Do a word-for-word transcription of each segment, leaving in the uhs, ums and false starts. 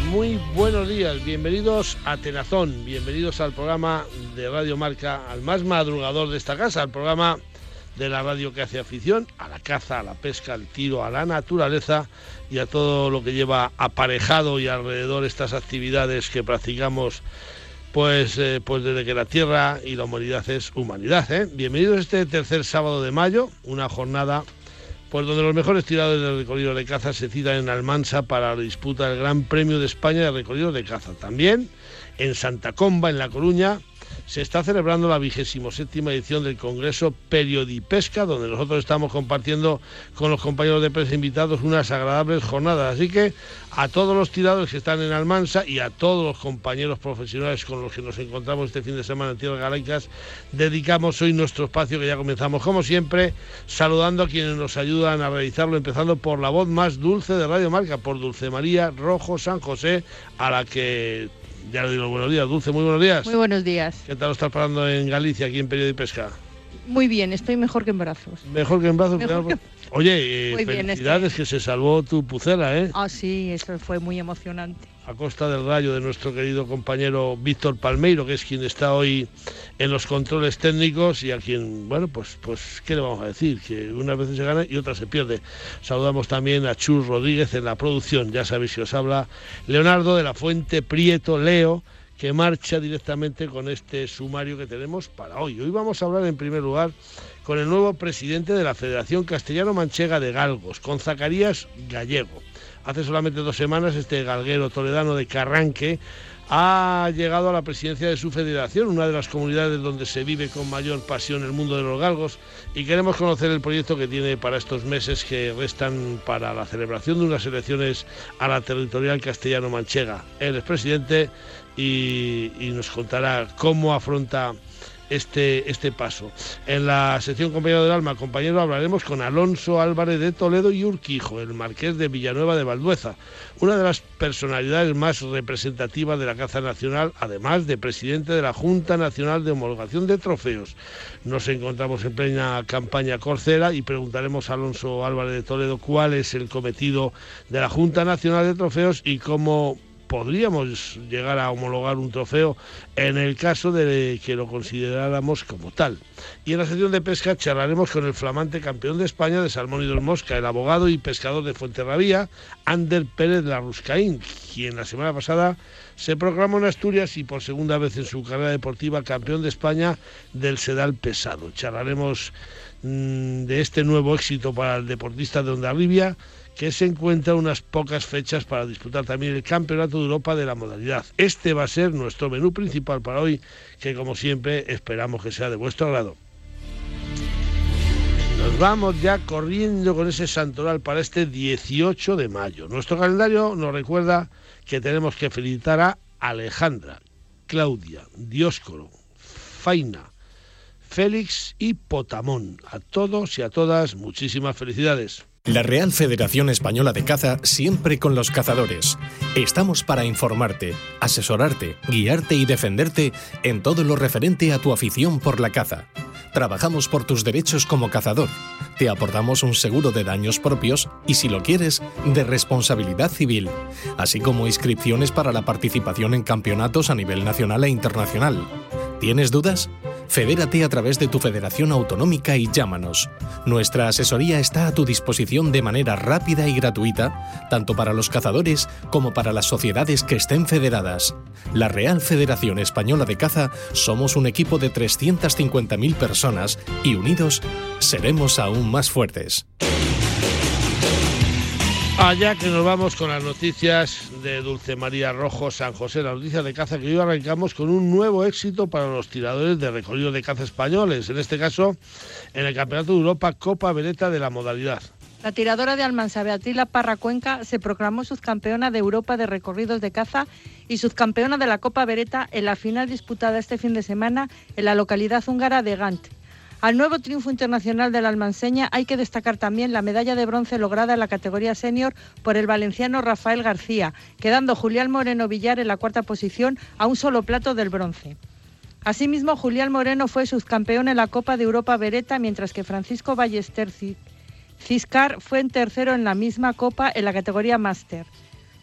Muy buenos días, bienvenidos a Tenazón, bienvenidos al programa de Radio Marca, al más madrugador de esta casa, al programa de la radio que hace afición a la caza, a la pesca, al tiro, a la naturaleza y a todo lo que lleva aparejado y alrededor estas actividades que practicamos pues, eh, pues desde que la tierra y la humanidad es humanidad, ¿eh? Bienvenidos a este tercer sábado de mayo, una jornada pues donde los mejores tiradores del recorrido de caza se citan en Almansa para la disputa del Gran Premio de España de recorrido de caza. También en Santa Comba, en La Coruña, se está celebrando la vigésimo séptima edición del Congreso Periodipesca, donde nosotros estamos compartiendo con los compañeros de prensa invitados unas agradables jornadas. Así que a todos los tiradores que están en Almansa y a todos los compañeros profesionales con los que nos encontramos este fin de semana en Tierras Galaicas, dedicamos hoy nuestro espacio, que ya comenzamos como siempre, saludando a quienes nos ayudan a realizarlo, empezando por la voz más dulce de Radio Marca, por Dulce María Rojo San José, a la que ya le digo buenos días. Dulce, muy buenos días. Muy buenos días. ¿Qué tal lo estás pasando en Galicia, aquí en Periodipesca? Muy bien, estoy mejor que en brazos. Mejor que en brazos. Mejor que... Oye, eh, Muy felicidades, bien, es que... que se salvó tu pucela, ¿eh? Ah, sí, eso fue muy emocionante. A costa del rayo de nuestro querido compañero Víctor Palmeiro, que es quien está hoy en los controles técnicos y a quien, bueno, pues, pues ¿qué le vamos a decir? Que unas veces se gana y otras se pierde. Saludamos también a Chus Rodríguez en la producción. Ya sabéis que os habla Leonardo de la Fuente Prieto, Leo, que marcha directamente con este sumario que tenemos para hoy. Hoy vamos a hablar en primer lugar con el nuevo presidente de la Federación Castellano-Manchega de Galgos, con Zacarías Gallego. Hace solamente dos semanas este galguero toledano de Carranque ha llegado a la presidencia de su federación, una de las comunidades donde se vive con mayor pasión el mundo de los galgos, y queremos conocer el proyecto que tiene para estos meses que restan para la celebración de unas elecciones a la territorial castellano-manchega. Él es presidente y, y nos contará cómo afronta Este, este paso. En la sección Compañero del Alma, compañero, hablaremos con Alonso Álvarez de Toledo y Urquijo, el marqués de Villanueva de Valdueza, una de las personalidades más representativas de la caza nacional, además de presidente de la Junta Nacional de Homologación de Trofeos. Nos encontramos en plena campaña corcera y preguntaremos a Alonso Álvarez de Toledo cuál es el cometido de la Junta Nacional de Trofeos y cómo podríamos llegar a homologar un trofeo en el caso de que lo consideráramos como tal. Y en la sección de pesca charlaremos con el flamante campeón de España de salmón y dos mosca, el abogado y pescador de Fuenterrabía, Ander Pérez Larruscaín, quien la semana pasada se proclamó en Asturias y por segunda vez en su carrera deportiva campeón de España del sedal pesado. Charlaremos mmm, de este nuevo éxito para el deportista de Hondarribia, que se encuentra unas pocas fechas para disputar también el Campeonato de Europa de la modalidad. Este va a ser nuestro menú principal para hoy, que como siempre esperamos que sea de vuestro agrado. Nos vamos ya corriendo con ese santoral para este dieciocho de mayo. Nuestro calendario nos recuerda que tenemos que felicitar a Alejandra, Claudia, Dioscoro, Faina, Félix y Potamón. A todos y a todas, muchísimas felicidades. La Real Federación Española de Caza, siempre con los cazadores. Estamos para informarte, asesorarte, guiarte y defenderte en todo lo referente a tu afición por la caza. Trabajamos por tus derechos como cazador. Te aportamos un seguro de daños propios y, si lo quieres, de responsabilidad civil, así como inscripciones para la participación en campeonatos a nivel nacional e internacional. ¿Tienes dudas? Fedérate a través de tu federación autonómica y llámanos. Nuestra asesoría está a tu disposición de manera rápida y gratuita, tanto para los cazadores como para las sociedades que estén federadas. La Real Federación Española de Caza somos un equipo de trescientas cincuenta mil personas y unidos seremos aún más fuertes. Allá que nos vamos con las noticias de Dulce María Rojo San José, las noticias de caza, que hoy arrancamos con un nuevo éxito para los tiradores de recorrido de caza españoles, en este caso en el Campeonato de Europa Copa Veleta de la modalidad. La tiradora de Almansa, Beatriz Parra Cuenca, se proclamó subcampeona de Europa de recorridos de caza y subcampeona de la Copa Veleta en la final disputada este fin de semana en la localidad húngara de Gant. Al nuevo triunfo internacional de la almanseña hay que destacar también la medalla de bronce lograda en la categoría senior por el valenciano Rafael García, quedando Julián Moreno Villar en la cuarta posición a un solo plato del bronce. Asimismo, Julián Moreno fue subcampeón en la Copa de Europa Beretta, mientras que Francisco Ballester Ciscar fue en tercero en la misma Copa en la categoría Máster.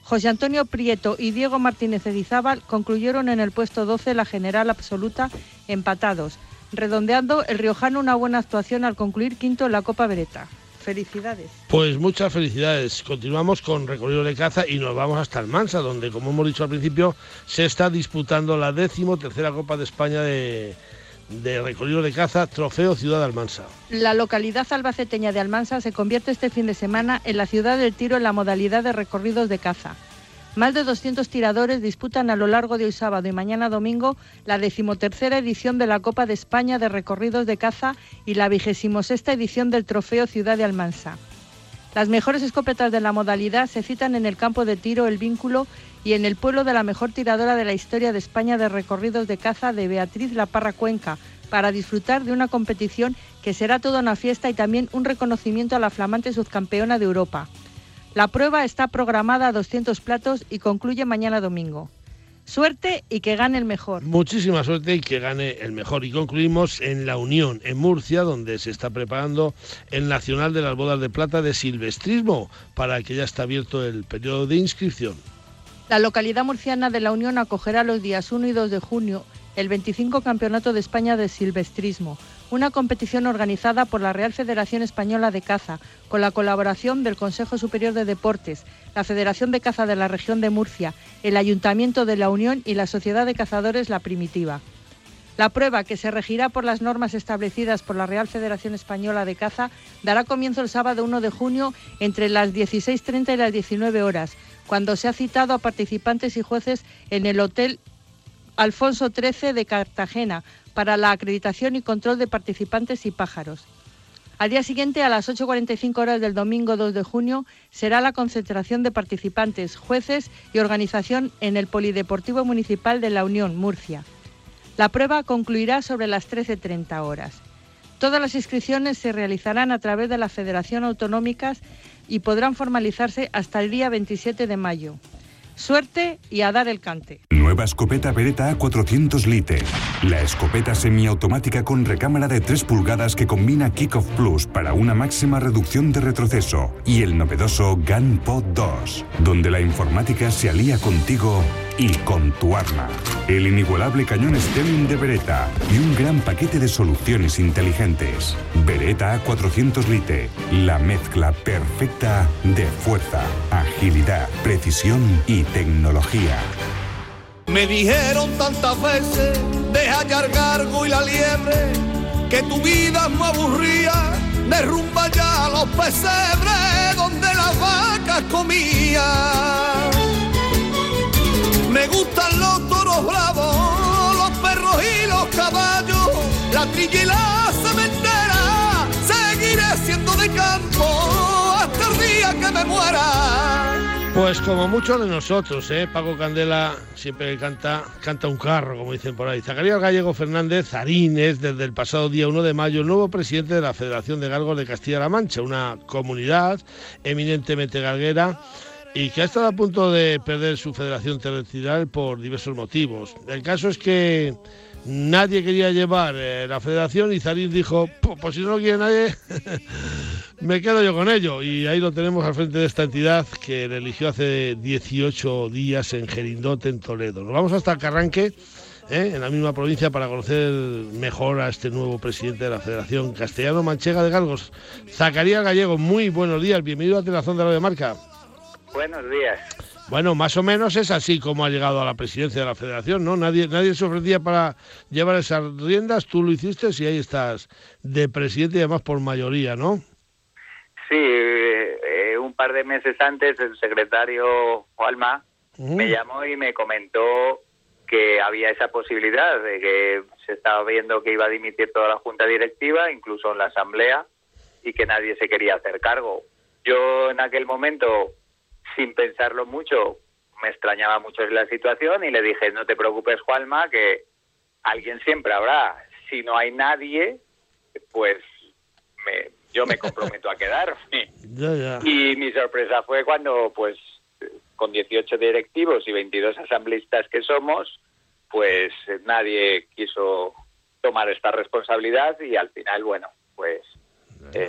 José Antonio Prieto y Diego Martínez Edizábal concluyeron en el puesto doce la general absoluta empatados, redondeando el riojano una buena actuación al concluir quinto en la Copa Beretta. Felicidades. Pues muchas felicidades. Continuamos con recorrido de caza y nos vamos hasta Almansa, donde, como hemos dicho al principio, se está disputando la décimo tercera Copa de España de, de recorrido de caza, Trofeo Ciudad de Almansa. La localidad albaceteña de Almansa se convierte este fin de semana en la ciudad del tiro en la modalidad de recorridos de caza. Más de doscientos tiradores disputan a lo largo de hoy sábado y mañana domingo la decimotercera edición de la Copa de España de recorridos de caza y la vigésimo sexta edición del Trofeo Ciudad de Almansa. Las mejores escopetas de la modalidad se citan en el campo de tiro El Vínculo y en el pueblo de la mejor tiradora de la historia de España de recorridos de caza de Beatriz La Parra Cuenca, para disfrutar de una competición que será toda una fiesta y también un reconocimiento a la flamante subcampeona de Europa. La prueba está programada a doscientos platos y concluye mañana domingo. Suerte y que gane el mejor. Muchísima suerte y que gane el mejor. Y concluimos en La Unión, en Murcia, donde se está preparando el Nacional de las Bodas de Plata de Silvestrismo, para que ya está abierto el periodo de inscripción. La localidad murciana de La Unión acogerá los días uno y dos de junio el veinticinco Campeonato de España de Silvestrismo, una competición organizada por la Real Federación Española de Caza, con la colaboración del Consejo Superior de Deportes, la Federación de Caza de la Región de Murcia, el Ayuntamiento de La Unión y la Sociedad de Cazadores La Primitiva. La prueba, que se regirá por las normas establecidas por la Real Federación Española de Caza, dará comienzo el sábado uno de junio entre las dieciséis treinta y las diecinueve horas, cuando se ha citado a participantes y jueces en el Hotel Alfonso trece de Cartagena para la acreditación y control de participantes y pájaros. Al día siguiente, a las ocho cuarenta y cinco horas del domingo dos de junio, será la concentración de participantes, jueces y organización en el Polideportivo Municipal de La Unión, Murcia. La prueba concluirá sobre las trece treinta horas. Todas las inscripciones se realizarán a través de la Federación Autonómicas y podrán formalizarse hasta el día veintisiete de mayo. Suerte y a dar el cante. Nueva escopeta Beretta A cuatrocientos Lite. La escopeta semiautomática con recámara de tres pulgadas que combina Kick-Off Plus para una máxima reducción de retroceso. Y el novedoso GunPod dos, donde la informática se alía contigo y con tu arma. El inigualable cañón Stelling de Beretta y un gran paquete de soluciones inteligentes. Beretta A cuatrocientos Lite, la mezcla perfecta de fuerza, agilidad, precisión y tecnología. Me dijeron tantas veces, deja ya el gargo y la liebre, que tu vida es muy aburrida, derrumba ya los pesebres donde las vacas comían. Me gustan los toros bravos, los perros y los caballos, la trilla y la cementera, seguiré siendo de campo hasta el día que me muera. Pues como muchos de nosotros, ¿eh? Paco Candela siempre que canta, canta un carro, como dicen por ahí. Zacarías Gallego Fernández Zarín es desde el pasado día uno de mayo el nuevo presidente de la Federación de Galgos de Castilla-La Mancha, una comunidad eminentemente galguera y que ha estado a punto de perder su federación territorial por diversos motivos. El caso es que nadie quería llevar eh, la federación y Zarín dijo, pues si no lo quiere nadie, me quedo yo con ello. Y ahí lo tenemos al frente de esta entidad que le eligió hace dieciocho días en Gerindote, en Toledo. Nos vamos hasta Carranque, ¿eh? en la misma provincia, para conocer mejor a este nuevo presidente de la Federación Castellano-Manchega de Galgos. Zacarías Gallego, muy buenos días, bienvenido a Telazón de Radio Marca. Buenos días. Bueno, más o menos es así como ha llegado a la presidencia de la Federación, ¿no? Nadie nadie se ofrecía para llevar esas riendas, tú lo hiciste y ahí estás de presidente y además por mayoría, ¿no? Sí, eh, un par de meses antes el secretario Juanma uh-huh. me llamó y me comentó que había esa posibilidad de que se estaba viendo que iba a dimitir toda la junta directiva, incluso en la asamblea, y que nadie se quería hacer cargo. Yo en aquel momento, sin pensarlo mucho, me extrañaba mucho la situación y le dije, no te preocupes, Juanma, que alguien siempre habrá. Si no hay nadie, pues me, yo me comprometo a quedarme. Ya, ya. Y mi sorpresa fue cuando, pues, con dieciocho directivos y veintidós asambleístas que somos, pues nadie quiso tomar esta responsabilidad y al final, bueno, pues... Eh,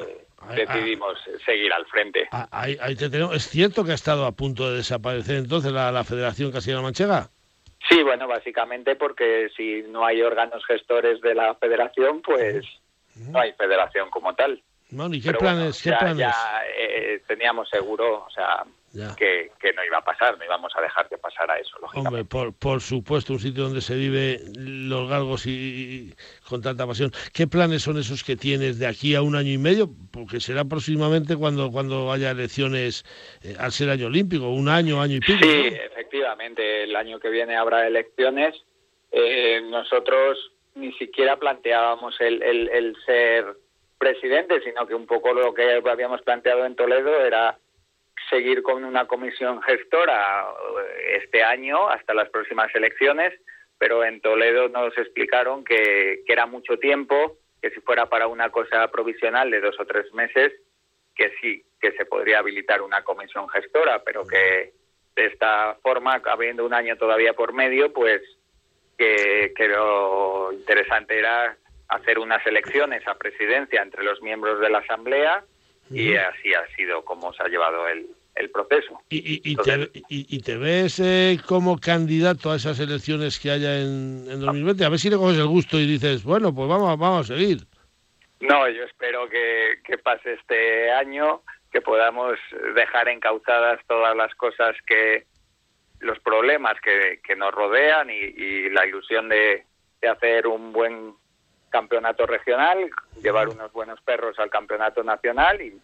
decidimos ah, seguir al frente. Ah, ahí, ahí te tenemos. ¿Es cierto que ha estado a punto de desaparecer entonces la, la Federación Castilla-La-Manchega? Sí, bueno, básicamente porque si no hay órganos gestores de la federación, pues uh-huh. no hay federación como tal. No, ¿y qué Pero planes? Bueno, ¿qué ya, planes? ya eh, teníamos seguro, o sea, que, que no iba a pasar, no íbamos a dejar que pasara eso, lógicamente. Hombre, por, por supuesto, un sitio donde se vive los galgos y, y con tanta pasión. ¿Qué planes son esos que tienes de aquí a un año y medio? Porque será próximamente cuando cuando haya elecciones, eh, al ser año olímpico, un año, año y pico. Sí, ¿no? Efectivamente, el año que viene habrá elecciones. Eh, nosotros ni siquiera planteábamos el, el, el ser presidente, sino que un poco lo que habíamos planteado en Toledo era seguir con una comisión gestora este año hasta las próximas elecciones, pero en Toledo nos explicaron que, que era mucho tiempo, que si fuera para una cosa provisional de dos o tres meses, que sí, que se podría habilitar una comisión gestora, pero que de esta forma, habiendo un año todavía por medio, pues que, que lo interesante era hacer unas elecciones a presidencia entre los miembros de la Asamblea, y así ha sido como se ha llevado el, el proceso. ¿Y, y, y, Entonces, te, y, y te ves eh, como candidato a esas elecciones que haya en, en dos mil veinte? A ver si le coges el gusto y dices, bueno, pues vamos, vamos a seguir. No, yo espero que, que pase este año, que podamos dejar encauzadas todas las cosas que, los problemas que, que nos rodean y, y la ilusión de, de hacer un buen campeonato regional, llevar unos buenos perros al campeonato nacional y,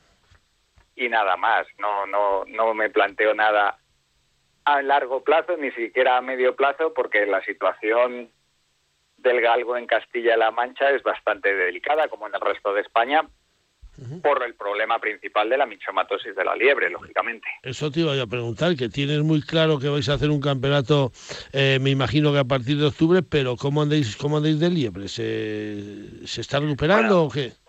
y nada más. No, no, no me planteo nada a largo plazo, ni siquiera a medio plazo, porque la situación del galgo en Castilla-La Mancha es bastante delicada, como en el resto de España, uh-huh. por el problema principal de la mixomatosis de la liebre, lógicamente. Eso te iba a preguntar, que tienes muy claro que vais a hacer un campeonato, eh, me imagino que a partir de octubre, pero ¿cómo andáis, cómo andáis de liebre? ¿Se, se está recuperando bueno, o qué?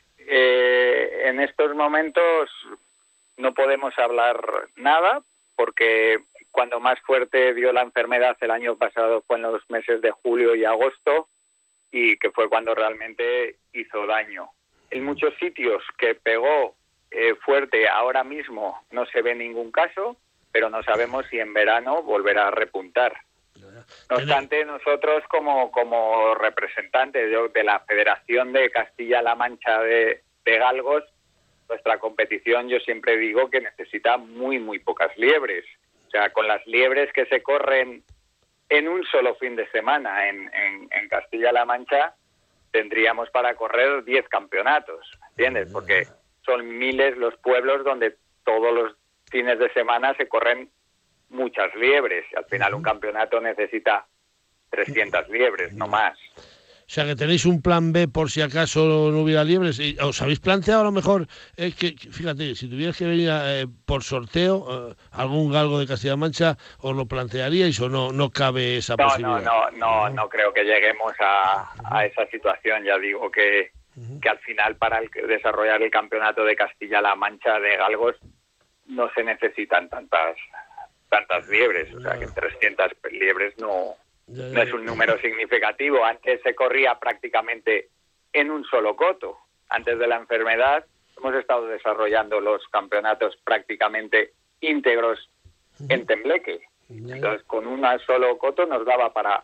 Eh, en estos momentos no podemos hablar nada, porque cuando más fuerte dio la enfermedad el año pasado fue en los meses de julio y agosto, y que fue cuando realmente hizo daño. En muchos sitios que pegó eh, fuerte ahora mismo no se ve ningún caso, pero no sabemos si en verano volverá a repuntar. No obstante, nosotros como, como representantes de, de la Federación de Castilla-La Mancha de, de Galgos, nuestra competición yo siempre digo que necesita muy, muy pocas liebres. O sea, con las liebres que se corren en un solo fin de semana en, en, en Castilla-La Mancha, tendríamos para correr diez campeonatos, ¿entiendes? Porque son miles los pueblos donde todos los fines de semana se corren muchas liebres. Y al final un campeonato necesita trescientas liebres, no más. O sea, que tenéis un plan B por si acaso no hubiera liebres. ¿Os habéis planteado a lo mejor, eh, que fíjate, si tuvierais que venir eh, por sorteo eh, algún galgo de Castilla-La Mancha, os lo plantearíais o no no cabe esa no, posibilidad? No, no, no, no creo que lleguemos a, a esa situación. Ya digo que, que al final para el, desarrollar el campeonato de Castilla-La Mancha de galgos no se necesitan tantas tantas liebres. O sea, que trescientas liebres no... No es un número significativo. Antes se corría prácticamente en un solo coto. Antes de la enfermedad hemos estado desarrollando los campeonatos prácticamente íntegros en Tembleque. Entonces, con un solo coto nos daba para,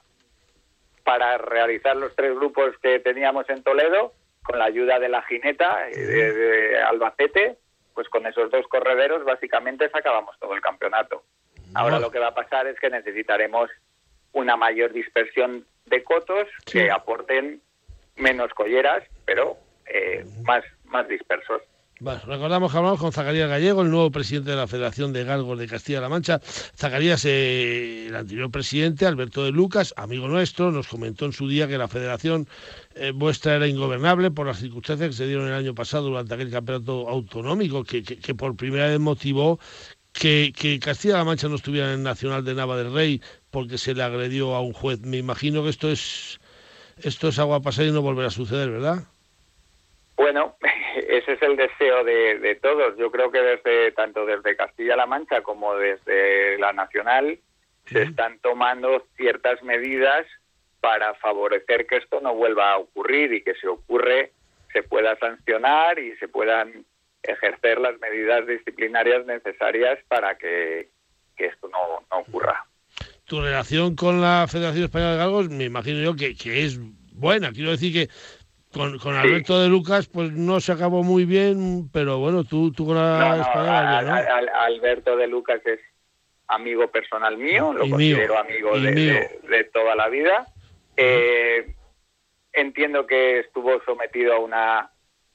para realizar los tres grupos que teníamos en Toledo, con la ayuda de la jineta de, de Albacete, pues con esos dos correderos básicamente sacábamos todo el campeonato. Ahora lo que va a pasar es que necesitaremos una mayor dispersión de cotos, sí, que aporten menos colleras, pero eh, más, más dispersos. Bueno, recordamos que hablamos con Zacarías Gallego, el nuevo presidente de la Federación de Galgos de Castilla-La Mancha. Zacarías, eh, el anterior presidente, Alberto de Lucas, amigo nuestro, nos comentó en su día que la federación eh, vuestra era ingobernable por las circunstancias que se dieron el año pasado durante aquel campeonato autonómico, que, que, que por primera vez motivó que, que Castilla-La Mancha no estuviera en el Nacional de Nava del Rey porque se le agredió a un juez. Me imagino que esto es esto es agua pasada y no volverá a suceder, ¿verdad? Bueno, ese es el deseo de, de todos. Yo creo que desde tanto desde Castilla-La Mancha como desde la Nacional sí. se están tomando ciertas medidas para favorecer que esto no vuelva a ocurrir y que si ocurre se pueda sancionar y se puedan ejercer las medidas disciplinarias necesarias para que, que esto no, no ocurra. Tu relación con la Federación Española de Galgos, me imagino yo que, que es buena. Quiero decir que con, con Alberto sí. de Lucas pues no se acabó muy bien, pero bueno, tú, tú con la no, no, Española... A, ¿no? a, a Alberto de Lucas es amigo personal mío, lo y considero mío, amigo de, mío. De, de toda la vida. Eh, entiendo que estuvo sometido a una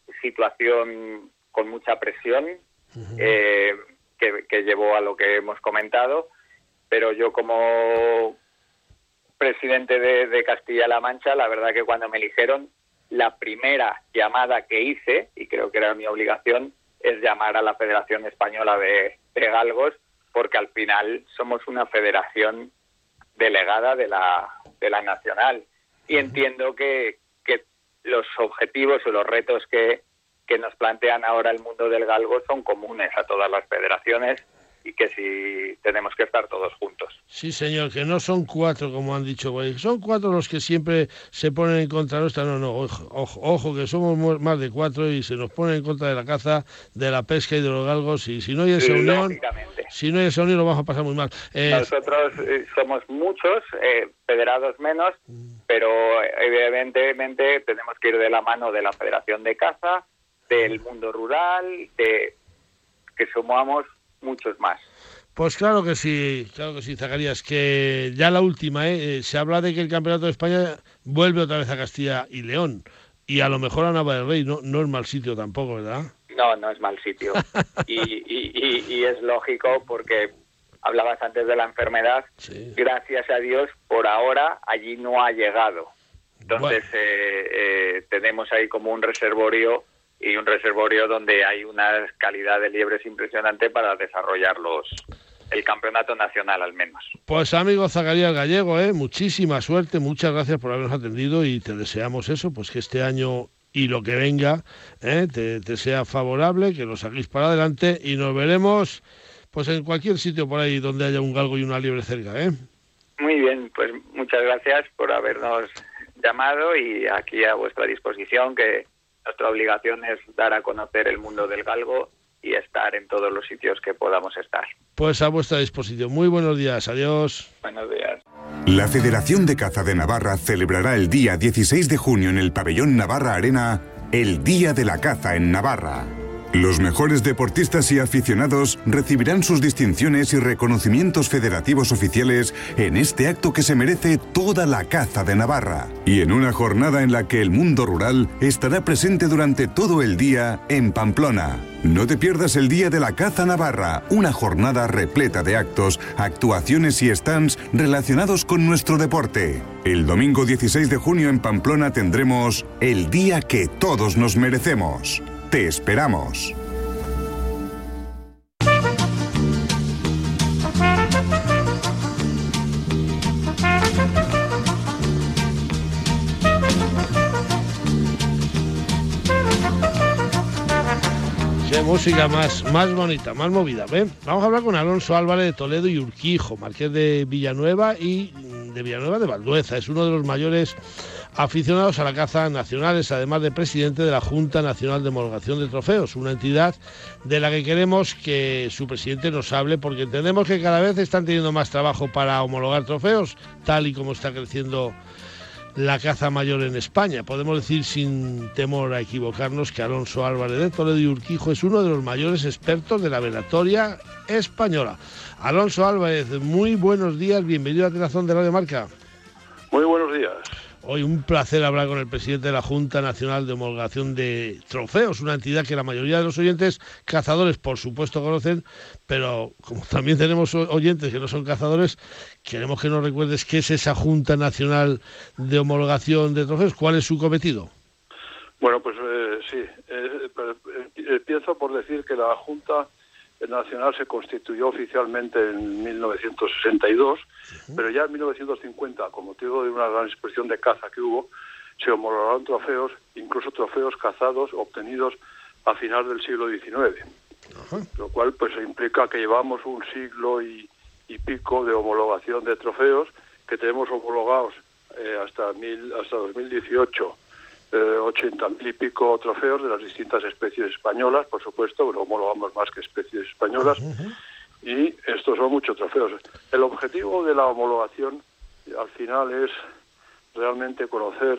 situación con mucha presión, uh-huh. eh, que, que llevó a lo que hemos comentado, pero yo como presidente de, de Castilla-La Mancha, la verdad que cuando me eligieron, la primera llamada que hice, y creo que era mi obligación, es llamar a la Federación Española de, de Galgos, porque al final somos una federación delegada de la, de la nacional. Y entiendo que, que los objetivos o los retos que, que nos plantean ahora el mundo del galgo son comunes a todas las federaciones y que si tenemos que estar todos juntos. Sí, señor, que no son cuatro, como han dicho, son cuatro los que siempre se ponen en contra nuestra. No, no, ojo, ojo, ojo, que somos más de cuatro y se nos ponen en contra de la caza, de la pesca y de los galgos. Y si no hay esa unión, si no hay esa unión, lo vamos a pasar muy mal. Eh, Nosotros eh, somos muchos, eh, federados menos, mm. pero evidentemente tenemos que ir de la mano de la Federación de Caza, del mundo rural, de que sumamos muchos más. Pues claro que sí, claro que sí, Zacarías, que ya la última, ¿eh? Se habla de que el Campeonato de España vuelve otra vez a Castilla y León, y a lo mejor a Nava del Rey, no, no es mal sitio tampoco, ¿verdad? No, no es mal sitio, y, y, y, y es lógico porque hablabas antes de la enfermedad, sí. Gracias a Dios, por ahora allí no ha llegado, entonces bueno. eh, eh, tenemos ahí como un reservorio, y un reservorio donde hay una calidad de liebres impresionante para desarrollar los, el campeonato nacional al menos. Pues amigo Zacarías Gallego, ¿eh? Muchísima suerte, muchas gracias por habernos atendido y te deseamos eso, pues que este año y lo que venga ¿eh? te, te sea favorable, que lo saquéis para adelante y nos veremos pues en cualquier sitio por ahí donde haya un galgo y una liebre cerca. ¿eh? Muy bien, pues muchas gracias por habernos llamado y aquí a vuestra disposición, que nuestra obligación es dar a conocer el mundo del galgo y estar en todos los sitios que podamos estar. Pues a vuestra disposición. Muy buenos días. Adiós. Buenos días. La Federación de Caza de Navarra celebrará el día dieciséis de junio en el pabellón Navarra Arena el Día de la Caza en Navarra. Los mejores deportistas y aficionados recibirán sus distinciones y reconocimientos federativos oficiales en este acto que se merece toda la caza de Navarra. Y en una jornada en la que el mundo rural estará presente durante todo el día en Pamplona. No te pierdas el Día de la Caza Navarra, una jornada repleta de actos, actuaciones y stands relacionados con nuestro deporte. El domingo dieciséis de junio en Pamplona tendremos el día que todos nos merecemos. ¡Te esperamos! Qué música más, más bonita, más movida. ¿Ven? Vamos a hablar con Alonso Álvarez de Toledo y Urquijo, marqués de Villanueva y de Villanueva de Valdueza. Es uno de los mayores aficionados a la caza nacionales, además de presidente de la Junta Nacional de Homologación de Trofeos, una entidad de la que queremos que su presidente nos hable, porque entendemos que cada vez están teniendo más trabajo para homologar trofeos, tal y como está creciendo la caza mayor en España. Podemos decir sin temor a equivocarnos que Alonso Álvarez de Toledo y Urquijo es uno de los mayores expertos de la velatoria española. Alonso Álvarez, muy buenos días, bienvenido a la Telazón de Radio Marca. Muy buenos días. Hoy un placer hablar con el presidente de la Junta Nacional de Homologación de Trofeos, una entidad que la mayoría de los oyentes cazadores, por supuesto, conocen, pero como también tenemos oyentes que no son cazadores, queremos que nos recuerdes qué es esa Junta Nacional de Homologación de Trofeos, cuál es su cometido. Bueno, pues eh, sí, eh, empiezo por decir que la Junta Nacional se constituyó oficialmente en mil novecientos sesenta y dos, uh-huh. pero ya en mil novecientos cincuenta, con motivo de una gran expresión de caza que hubo, se homologaron trofeos, incluso trofeos cazados obtenidos a final del siglo diecinueve, uh-huh. lo cual pues implica que llevamos un siglo y, y pico de homologación de trofeos, que tenemos homologados eh, hasta, mil, hasta dos mil dieciocho ochenta mil y pico trofeos de las distintas especies españolas, por supuesto, pero homologamos más que especies españolas, uh-huh. y estos son muchos trofeos. El objetivo de la homologación al final es realmente conocer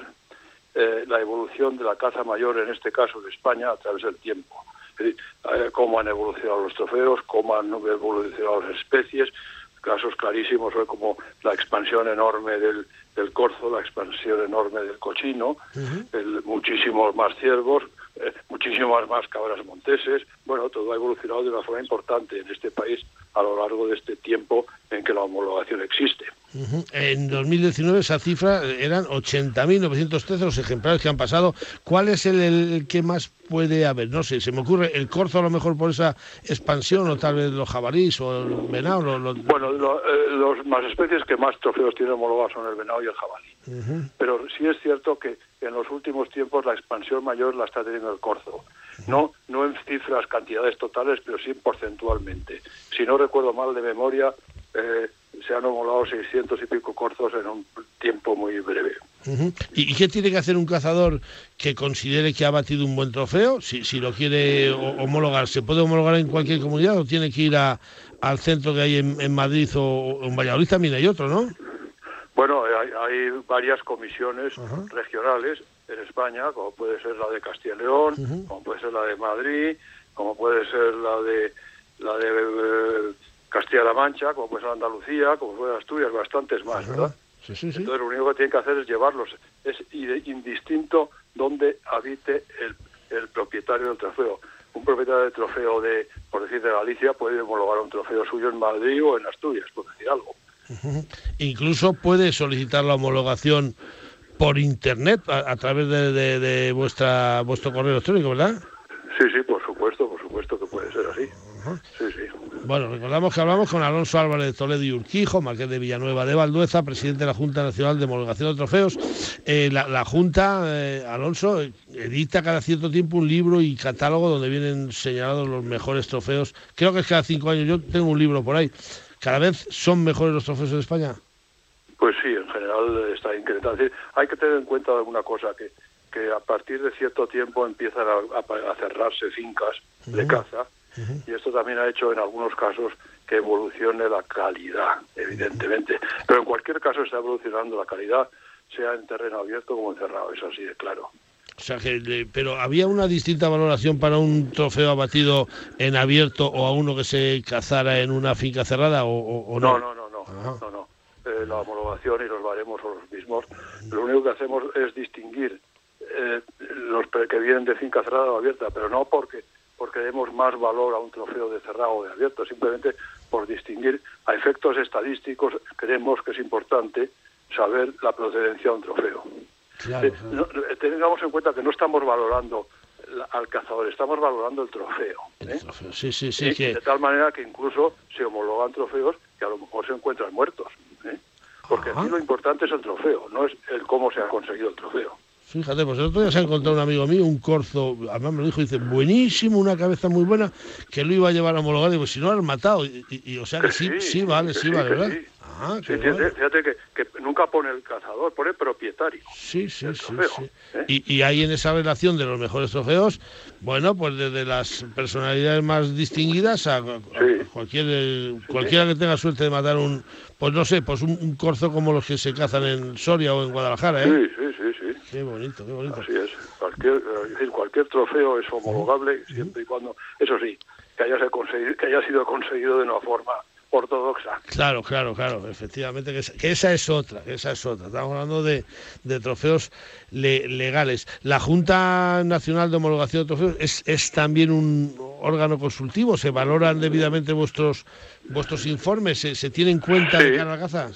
eh, la evolución de la caza mayor, en este caso de España, a través del tiempo. Es decir, eh, cómo han evolucionado los trofeos, cómo han evolucionado las especies. Casos clarísimos son como la expansión enorme del, del corzo, la expansión enorme del cochino, uh-huh. el, muchísimos más ciervos, eh, muchísimas más cabras monteses. Bueno, todo ha evolucionado de una forma importante en este país a lo largo de este tiempo en que la homologación existe. Uh-huh. En dos mil diecinueve esa cifra eran ochenta mil novecientos trece los ejemplares que han pasado. ¿Cuál es el, el que más puede haber? No sé, se me ocurre el corzo a lo mejor por esa expansión, o tal vez los jabalíes o el venado. Lo, lo... Bueno, lo, eh, los más especies que más trofeos tienen homologados son el venado y el jabalí. Uh-huh. Pero sí es cierto que en los últimos tiempos la expansión mayor la está teniendo el corzo. Uh-huh. No, no en cifras, cantidades totales, pero sí porcentualmente. Si no recuerdo mal de memoria, eh, se han homologado seiscientos y pico corzos en un tiempo muy breve. Uh-huh. ¿Y, ¿Y qué tiene que hacer un cazador que considere que ha batido un buen trofeo? Si, si lo quiere homologar, ¿se puede homologar en cualquier comunidad o tiene que ir a, al centro que hay en, en Madrid o, o en Valladolid? También hay otro, ¿no? Bueno, hay, hay varias comisiones uh-huh. regionales en España, como puede ser la de Castilla y León, uh-huh. como puede ser la de Madrid, como puede ser la de la de eh, Castilla-La Mancha, como puede ser Andalucía, como puede ser Asturias, bastantes más, uh-huh. ¿verdad? Sí, sí, sí. Entonces lo único que tienen que hacer es llevarlos. Es indistinto donde habite el, el propietario del trofeo. Un propietario de trofeo de, por decir, de Galicia puede homologar un trofeo suyo en Madrid o en Asturias, por decir algo. Uh-huh. Incluso puede solicitar la homologación por internet a, a través de, de, de vuestra vuestro correo electrónico, ¿verdad? Sí, sí, por supuesto, por supuesto que puede ser así. Uh-huh. Sí, sí. Bueno, recordamos que hablamos con Alonso Álvarez de Toledo y Urquijo, marqués de Villanueva de Valdueza, presidente de la Junta Nacional de Homologación de Trofeos. Eh, la, la Junta, eh, Alonso, edita cada cierto tiempo un libro y catálogo donde vienen señalados los mejores trofeos. Creo que es cada cinco años. Yo tengo un libro por ahí. ¿Cada vez son mejores los trofeos en España? Pues sí, en general está incrementando. Es decir, hay que tener en cuenta alguna cosa, que, que a partir de cierto tiempo empiezan a, a, a cerrarse fincas uh-huh. de caza, uh-huh. y esto también ha hecho en algunos casos que evolucione la calidad, evidentemente. Pero en cualquier caso está evolucionando la calidad, sea en terreno abierto como en cerrado, es así de claro. O sea que, pero ¿había una distinta valoración para un trofeo abatido en abierto o a uno que se cazara en una finca cerrada o, o, o no? No, no, no, no, no, no. Eh, la homologación y los baremos son los mismos. Lo único que hacemos es distinguir eh, los que vienen de finca cerrada o abierta, pero no porque porque demos más valor a un trofeo de cerrado o de abierto, simplemente por distinguir a efectos estadísticos. Creemos que es importante saber la procedencia de un trofeo. Claro, eh, no, tengamos en cuenta que no estamos valorando la, al cazador, estamos valorando el trofeo, ¿eh? El trofeo. Sí, sí, sí. ¿Eh? Que... De tal manera que incluso se homologan trofeos que a lo mejor se encuentran muertos, ¿eh? Porque Ajá. aquí lo importante es el trofeo, no es el cómo se ha conseguido el trofeo. Fíjate, pues el otro día se ha encontrado un amigo mío, un corzo, además me lo dijo, dice, buenísimo, una cabeza muy buena, que lo iba a llevar a homologar, y digo, si no lo han matado, y, y, y o sea que, que sí, sí, sí vale, sí, sí vale, ¿verdad? Sí. Ah, sí, fíjate, bueno. fíjate que, que nunca pone el cazador, pone propietario. Sí, sí, sí, trofeo, sí. ¿eh? Y, y ahí en esa relación de los mejores trofeos, bueno, pues desde las personalidades más distinguidas a, a, sí. a cualquier sí, cualquiera sí. que tenga suerte de matar un, pues no sé, pues un, un corzo como los que se cazan en Soria o en Guadalajara, ¿eh? Sí, sí, sí, sí. Qué bonito, qué bonito. Así es. Cualquier, es decir, cualquier trofeo es homologable uh-huh. siempre y cuando, eso sí, que haya, conseguido, que haya sido conseguido de una forma ortodoxa. Claro, claro, claro, efectivamente, que, es, que esa es otra, que esa es otra. Estamos hablando de, de trofeos le, legales. La Junta Nacional de Homologación de Trofeos es, es también un órgano consultivo. ¿Se valoran debidamente vuestros vuestros informes? ¿Se, se tiene en cuenta sí. de cara a la caza?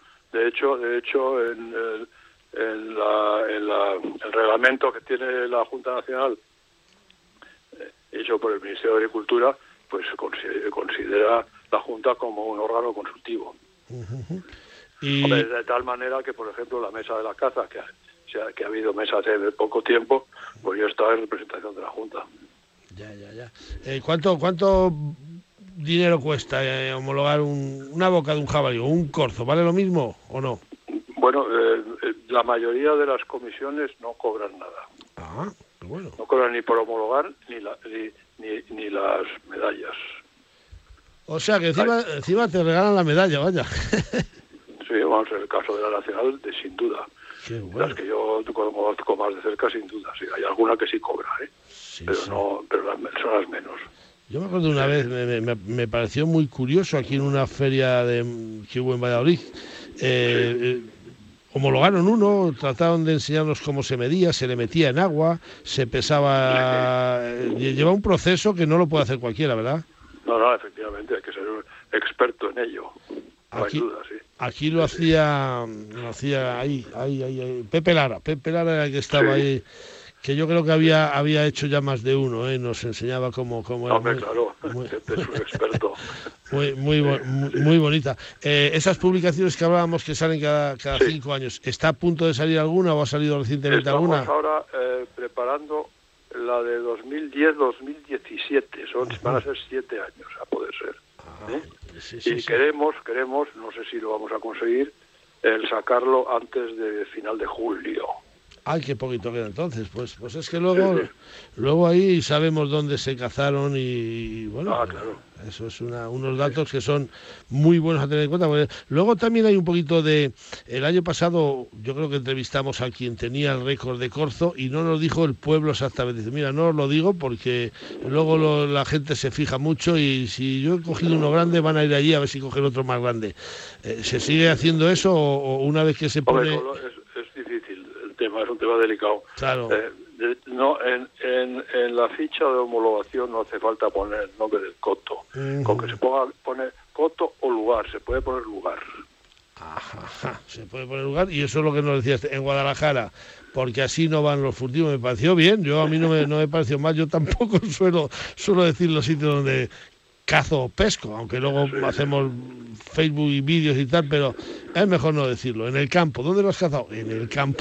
De hecho, de hecho, en el, en la, en la, el reglamento que tiene la Junta Nacional, eh, hecho por el Ministerio de Agricultura, pues considera, considera la Junta como un órgano consultivo. Uh-huh. Y... Hombre, de tal manera que, por ejemplo, la mesa de la caza, que ha, que ha habido mesa hace poco tiempo, pues yo estaba en representación de la Junta. Ya, ya, ya. Eh, ¿cuánto, ¿Cuánto dinero cuesta eh, homologar un, una boca de un jabalí o un corzo? ¿Vale lo mismo o no? Bueno, eh, la mayoría de las comisiones no cobran nada. Ah, qué bueno. No cobran ni por homologar ni, la, ni, ni, ni las medallas. O sea que encima, encima te regalan la medalla, vaya. Sí, vamos, en el caso de la nacional, de, sin duda. Qué bueno. Las que yo conozco más de cerca, sin duda. Sí, hay alguna que sí cobra, ¿eh? Sí, pero sí. no, pero las, son las menos. Yo me acuerdo una vez, me, me, me pareció muy curioso aquí en una feria de, que hubo en Valladolid. Eh, sí. eh, homologaron uno, trataron de enseñarnos cómo se medía, se le metía en agua, se pesaba, eh, lleva un proceso que no lo puede hacer cualquiera, ¿verdad? No, no, efectivamente, hay que ser un experto en ello. No aquí, hay duda, sí. Aquí lo sí, hacía, sí. lo hacía ahí, ahí, ahí, ahí, Pepe Lara, Pepe Lara era el que estaba sí. ahí, que yo creo que había había hecho ya más de uno, ¿eh? Nos enseñaba cómo, cómo era. Hombre, muy, claro, muy, es un experto. Muy, muy, muy, muy bonita. Eh, esas publicaciones que hablábamos que salen cada, cada sí. cinco años, ¿está a punto de salir alguna o ha salido recientemente Estamos alguna? Estamos ahora eh, preparando la de dos mil diez dos mil diecisiete, son, uh-huh. van a ser siete años, a poder ser. Ah, ¿eh? sí, sí, y sí. queremos, queremos, no sé si lo vamos a conseguir, el sacarlo antes de final de julio. Ay, qué poquito queda entonces. Pues pues es que luego, sí, sí. luego ahí sabemos dónde se cazaron y, bueno, ah, claro. eso es una, unos datos que son muy buenos a tener en cuenta. Porque luego también hay un poquito de... El año pasado yo creo que entrevistamos a quien tenía el récord de corzo y no nos dijo el pueblo exactamente. Dice, mira, no os lo digo porque luego lo, la gente se fija mucho y si yo he cogido uno grande van a ir allí a ver si cogen otro más grande. Eh, ¿Se sigue haciendo eso o, o una vez que se pone...? Hombre, es, es difícil. Tema, es un tema delicado. Claro. Eh, de, no, en, en, en la ficha de homologación no hace falta poner el nombre del coto. Uh-huh. Con que se ponga poner coto o lugar, se puede poner lugar. Ajá, ajá, se puede poner lugar y eso es lo que nos decías en Guadalajara, porque así no van los furtivos. Me pareció bien, yo a mí no me, no me pareció mal, yo tampoco suelo, suelo decir los sitios donde cazo o pesco, aunque luego sí, hacemos Facebook y vídeos y tal, pero es mejor no decirlo. En el campo, ¿dónde lo has cazado? En el campo.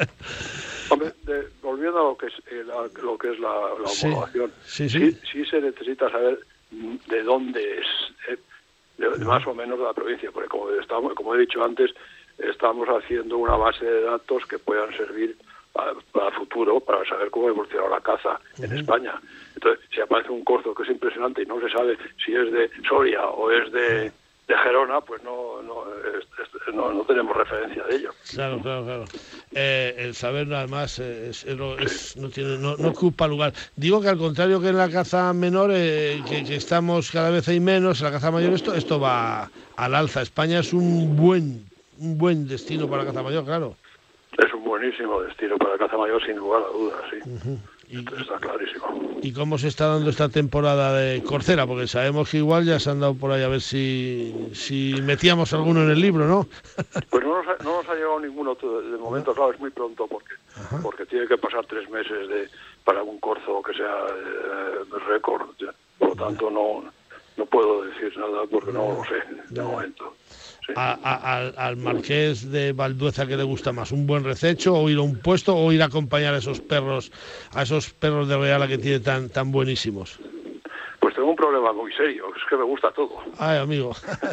Hombre, de, volviendo a lo que es, eh, la, lo que es la, la homologación, sí, sí, sí. Sí, sí se necesita saber de dónde es, eh, de, de más o menos de la provincia, porque como, estamos, como he dicho antes, estamos haciendo una base de datos que puedan servir para, para futuro, para saber cómo evolucionar la caza uh-huh. en España. Entonces, si aparece un corzo que es impresionante y no se sabe si es de Soria o es de, de Gerona, pues no no, es, es, no no tenemos referencia de ello. Claro, claro, claro. Eh, el saber nada más es, es, es, no, tiene, no, no ocupa lugar. Digo que al contrario que en la caza menor, eh, que, que estamos cada vez hay menos, en la caza mayor esto esto va al alza. España es un buen un buen destino para la caza mayor, claro. Es un buenísimo destino para la caza mayor, sin lugar a dudas, sí. Uh-huh. Y, Esto está clarísimo. ¿Y cómo se está dando esta temporada de corcera? Porque sabemos que igual ya se han dado por ahí a ver si si metíamos alguno en el libro, ¿no? Pues no nos ha, no nos ha llegado ninguno de momento, claro, es muy pronto porque Ajá. porque tiene que pasar tres meses de para un corzo que sea eh, récord. Por lo tanto, no no puedo decir nada porque no lo sé de momento. Sí. A, a, al, al marqués de Valdueza, ¿qué le gusta más? ¿Un buen rececho o ir a un puesto o ir a acompañar a esos perros a esos perros de Reala que tiene tan tan buenísimos? Pues tengo un problema muy serio, es que me gusta todo. Ay, amigo,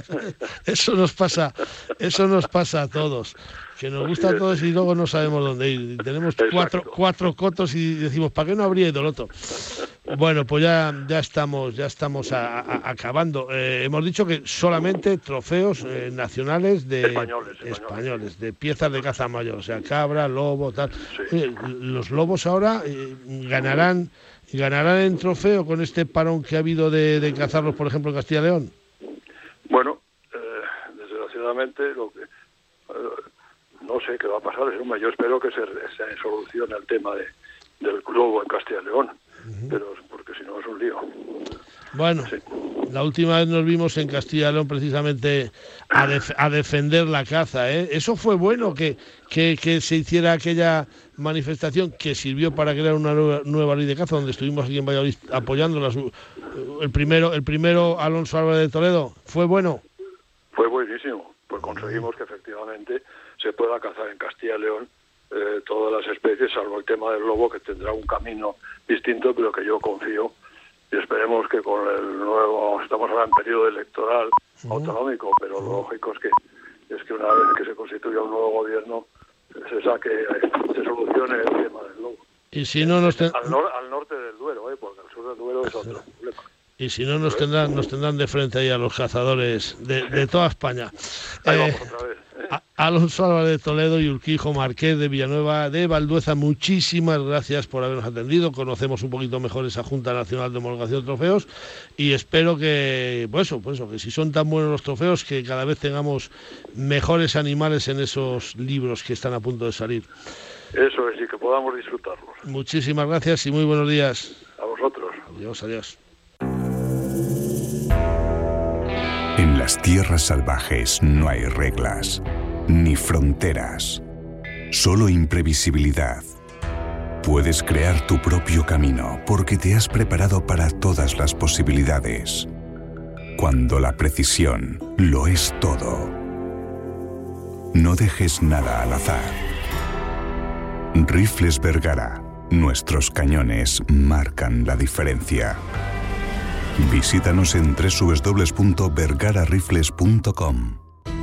eso nos pasa, eso nos pasa a todos, que nos gusta a todos y luego no sabemos dónde ir. Tenemos cuatro, cuatro cotos y decimos, ¿para qué no habría ido el otro? Bueno, pues ya ya estamos ya estamos a, a, acabando. Eh, hemos dicho que solamente trofeos eh, nacionales de españoles, españoles. españoles, de piezas de caza mayor, o sea, cabra, lobo, tal. Sí. Oye, los lobos ahora eh, ganarán ganarán en trofeo con este parón que ha habido de, de cazarlos, por ejemplo, en Castilla y León. Bueno, eh, desgraciadamente lo que eh, no sé qué va a pasar. Yo espero que se, se solucione el tema de, del lobo en Castilla y León. Uh-huh. Pero porque si no es un lío. Bueno, sí. La última vez nos vimos en Castilla y León precisamente a, def- a defender la caza, ¿eh? Eso fue bueno, que, que, que se hiciera aquella manifestación que sirvió para crear una nueva, nueva ley de caza, donde estuvimos aquí en Valladolid apoyándola. El primero, el primero Alonso Álvarez de Toledo, ¿fue bueno? Fue buenísimo, pues conseguimos que efectivamente se pueda cazar en Castilla y León Eh, todas las especies, salvo el tema del lobo, que tendrá un camino distinto, pero que yo confío y esperemos que con el nuevo, estamos ahora en periodo electoral uh-huh. autonómico, pero lo lógico es que es que una vez que se constituya un nuevo gobierno se saque, se solucione el tema del lobo. Y si no nos ten... al, nor al norte del Duero, ¿eh? Porque al sur del Duero es otro problema. Y si no, nos tendrán, nos tendrán de frente ahí a los cazadores de, de toda España. Ahí eh, vamos otra vez. ¿eh? A, Alonso Álvarez de Toledo y Urquijo Marqués de Villanueva de Valdueza, muchísimas gracias por habernos atendido. Conocemos un poquito mejor esa Junta Nacional de Homologación de Trofeos y espero que, pues eso, pues eso, que si son tan buenos los trofeos, que cada vez tengamos mejores animales en esos libros que están a punto de salir. Eso es, y que podamos disfrutarlos. Muchísimas gracias y muy buenos días. A vosotros. Adiós, adiós. En las tierras salvajes no hay reglas, ni fronteras, solo imprevisibilidad. Puedes crear tu propio camino porque te has preparado para todas las posibilidades. Cuando la precisión lo es todo. No dejes nada al azar. Rifles Vergara. Nuestros cañones marcan la diferencia. Visítanos en doble u doble u doble u punto vergara rifles punto com.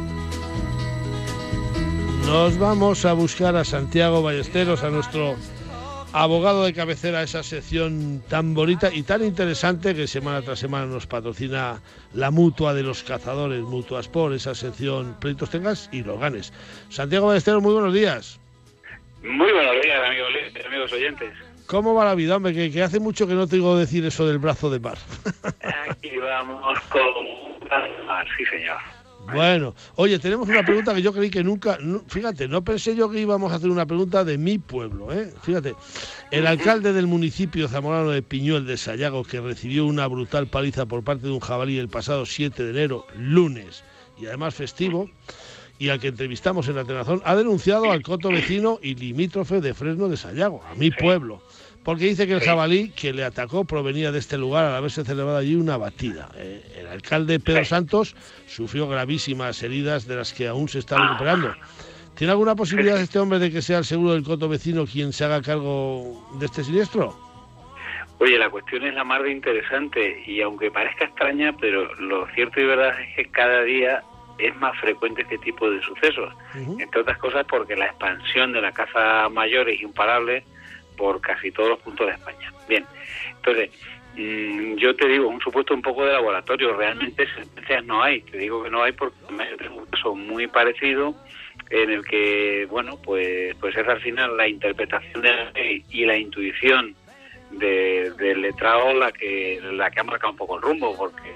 Nos vamos a buscar a Santiago Ballesteros, a nuestro abogado de cabecera, esa sección tan bonita y tan interesante que semana tras semana nos patrocina la Mutua de los Cazadores, Mutuasport, esa sección Pleitos tengas y los ganes. Santiago Ballesteros, muy buenos días. Muy buenos días, amigos, amigos oyentes. ¿Cómo va la vida, hombre? Que, que hace mucho que no te oigo decir eso del brazo de mar. Aquí vamos con un brazo de mar, sí señor. Bueno, oye, tenemos una pregunta que yo creí que nunca, no, fíjate, no pensé yo que íbamos a hacer una pregunta de mi pueblo, ¿eh? Fíjate, el alcalde del municipio zamorano de Piñuel de Sayago, que recibió una brutal paliza por parte de un jabalí el pasado siete de enero, lunes, y además festivo, y al que entrevistamos en la Tenazón, ha denunciado al coto vecino y limítrofe de Fresno de Sayago, a mi pueblo, porque dice que el jabalí que le atacó provenía de este lugar al haberse celebrado allí una batida. Eh, el alcalde Pedro Santos sufrió gravísimas heridas de las que aún se está recuperando. ¿Tiene alguna posibilidad este hombre de que sea el seguro del coto vecino quien se haga cargo de este siniestro? Oye, la cuestión es la más de interesante y aunque parezca extraña, pero lo cierto y verdad es que cada día es más frecuente este tipo de sucesos. Uh-huh. Entre otras cosas porque la expansión de la caza mayor es imparable por casi todos los puntos de España. Bien, entonces, mmm, yo te digo, un supuesto un poco de laboratorio, realmente sentencias no hay, te digo que no hay porque tengo un caso muy parecido en el que, bueno, pues pues es al final la interpretación de la ley y la intuición de, del letrado la que la que ha marcado un poco el rumbo, porque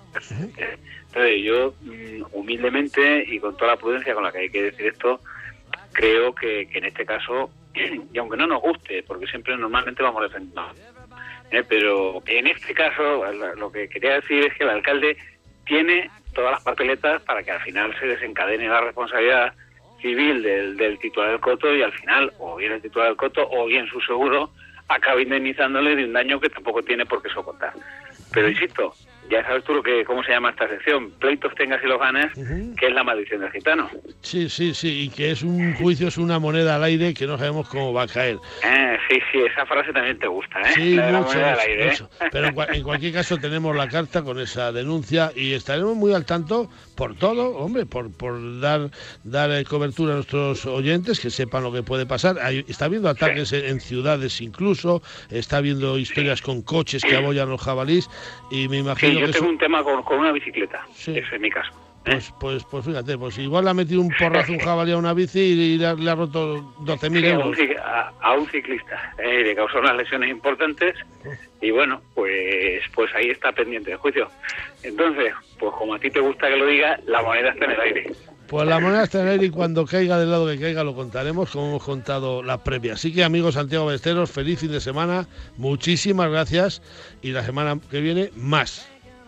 entonces yo humildemente y con toda la prudencia con la que hay que decir esto, creo que, que en este caso, y aunque no nos guste, porque siempre normalmente vamos defendiendo, ¿eh? pero en este caso lo que quería decir es que el alcalde tiene todas las papeletas para que al final se desencadene la responsabilidad civil del, del titular del coto y al final o bien el titular del coto o bien su seguro acabe indemnizándole de un daño que tampoco tiene por qué soportar. Pero insisto, ya sabes tú lo que cómo se llama esta sección, pleitos tengas y los ganes, uh-huh. que es la maldición del gitano. Sí, sí, sí, y que es un juicio, es una moneda al aire que no sabemos cómo va a caer. Eh, sí, sí, esa frase también te gusta, ¿eh? Sí, la de mucho, la moneda mucho, al aire, mucho. ¿eh? Pero en, cua- en cualquier caso tenemos la carta con esa denuncia y estaremos muy al tanto por todo, hombre, por por dar dar eh, cobertura a nuestros oyentes, que sepan lo que puede pasar. Hay, está habiendo ataques sí. en, en ciudades incluso, está habiendo historias con coches que abollan los jabalís y me imagino sí, yo que tengo eso... un tema con, con una bicicleta, sí. ese es mi caso. Pues, pues, pues fíjate, pues igual le ha metido un porrazo un jabalí a una bici y le ha, le ha roto doce mil sí, euros. A, a un ciclista, eh, le causó unas lesiones importantes y bueno, pues pues ahí está pendiente el juicio. Entonces, pues como a ti te gusta que lo diga, la moneda está en el aire. Pues la moneda está en el aire y cuando caiga del lado que caiga lo contaremos como hemos contado la previa. Así que amigos Santiago Ballesteros, feliz fin de semana, muchísimas gracias y la semana que viene más.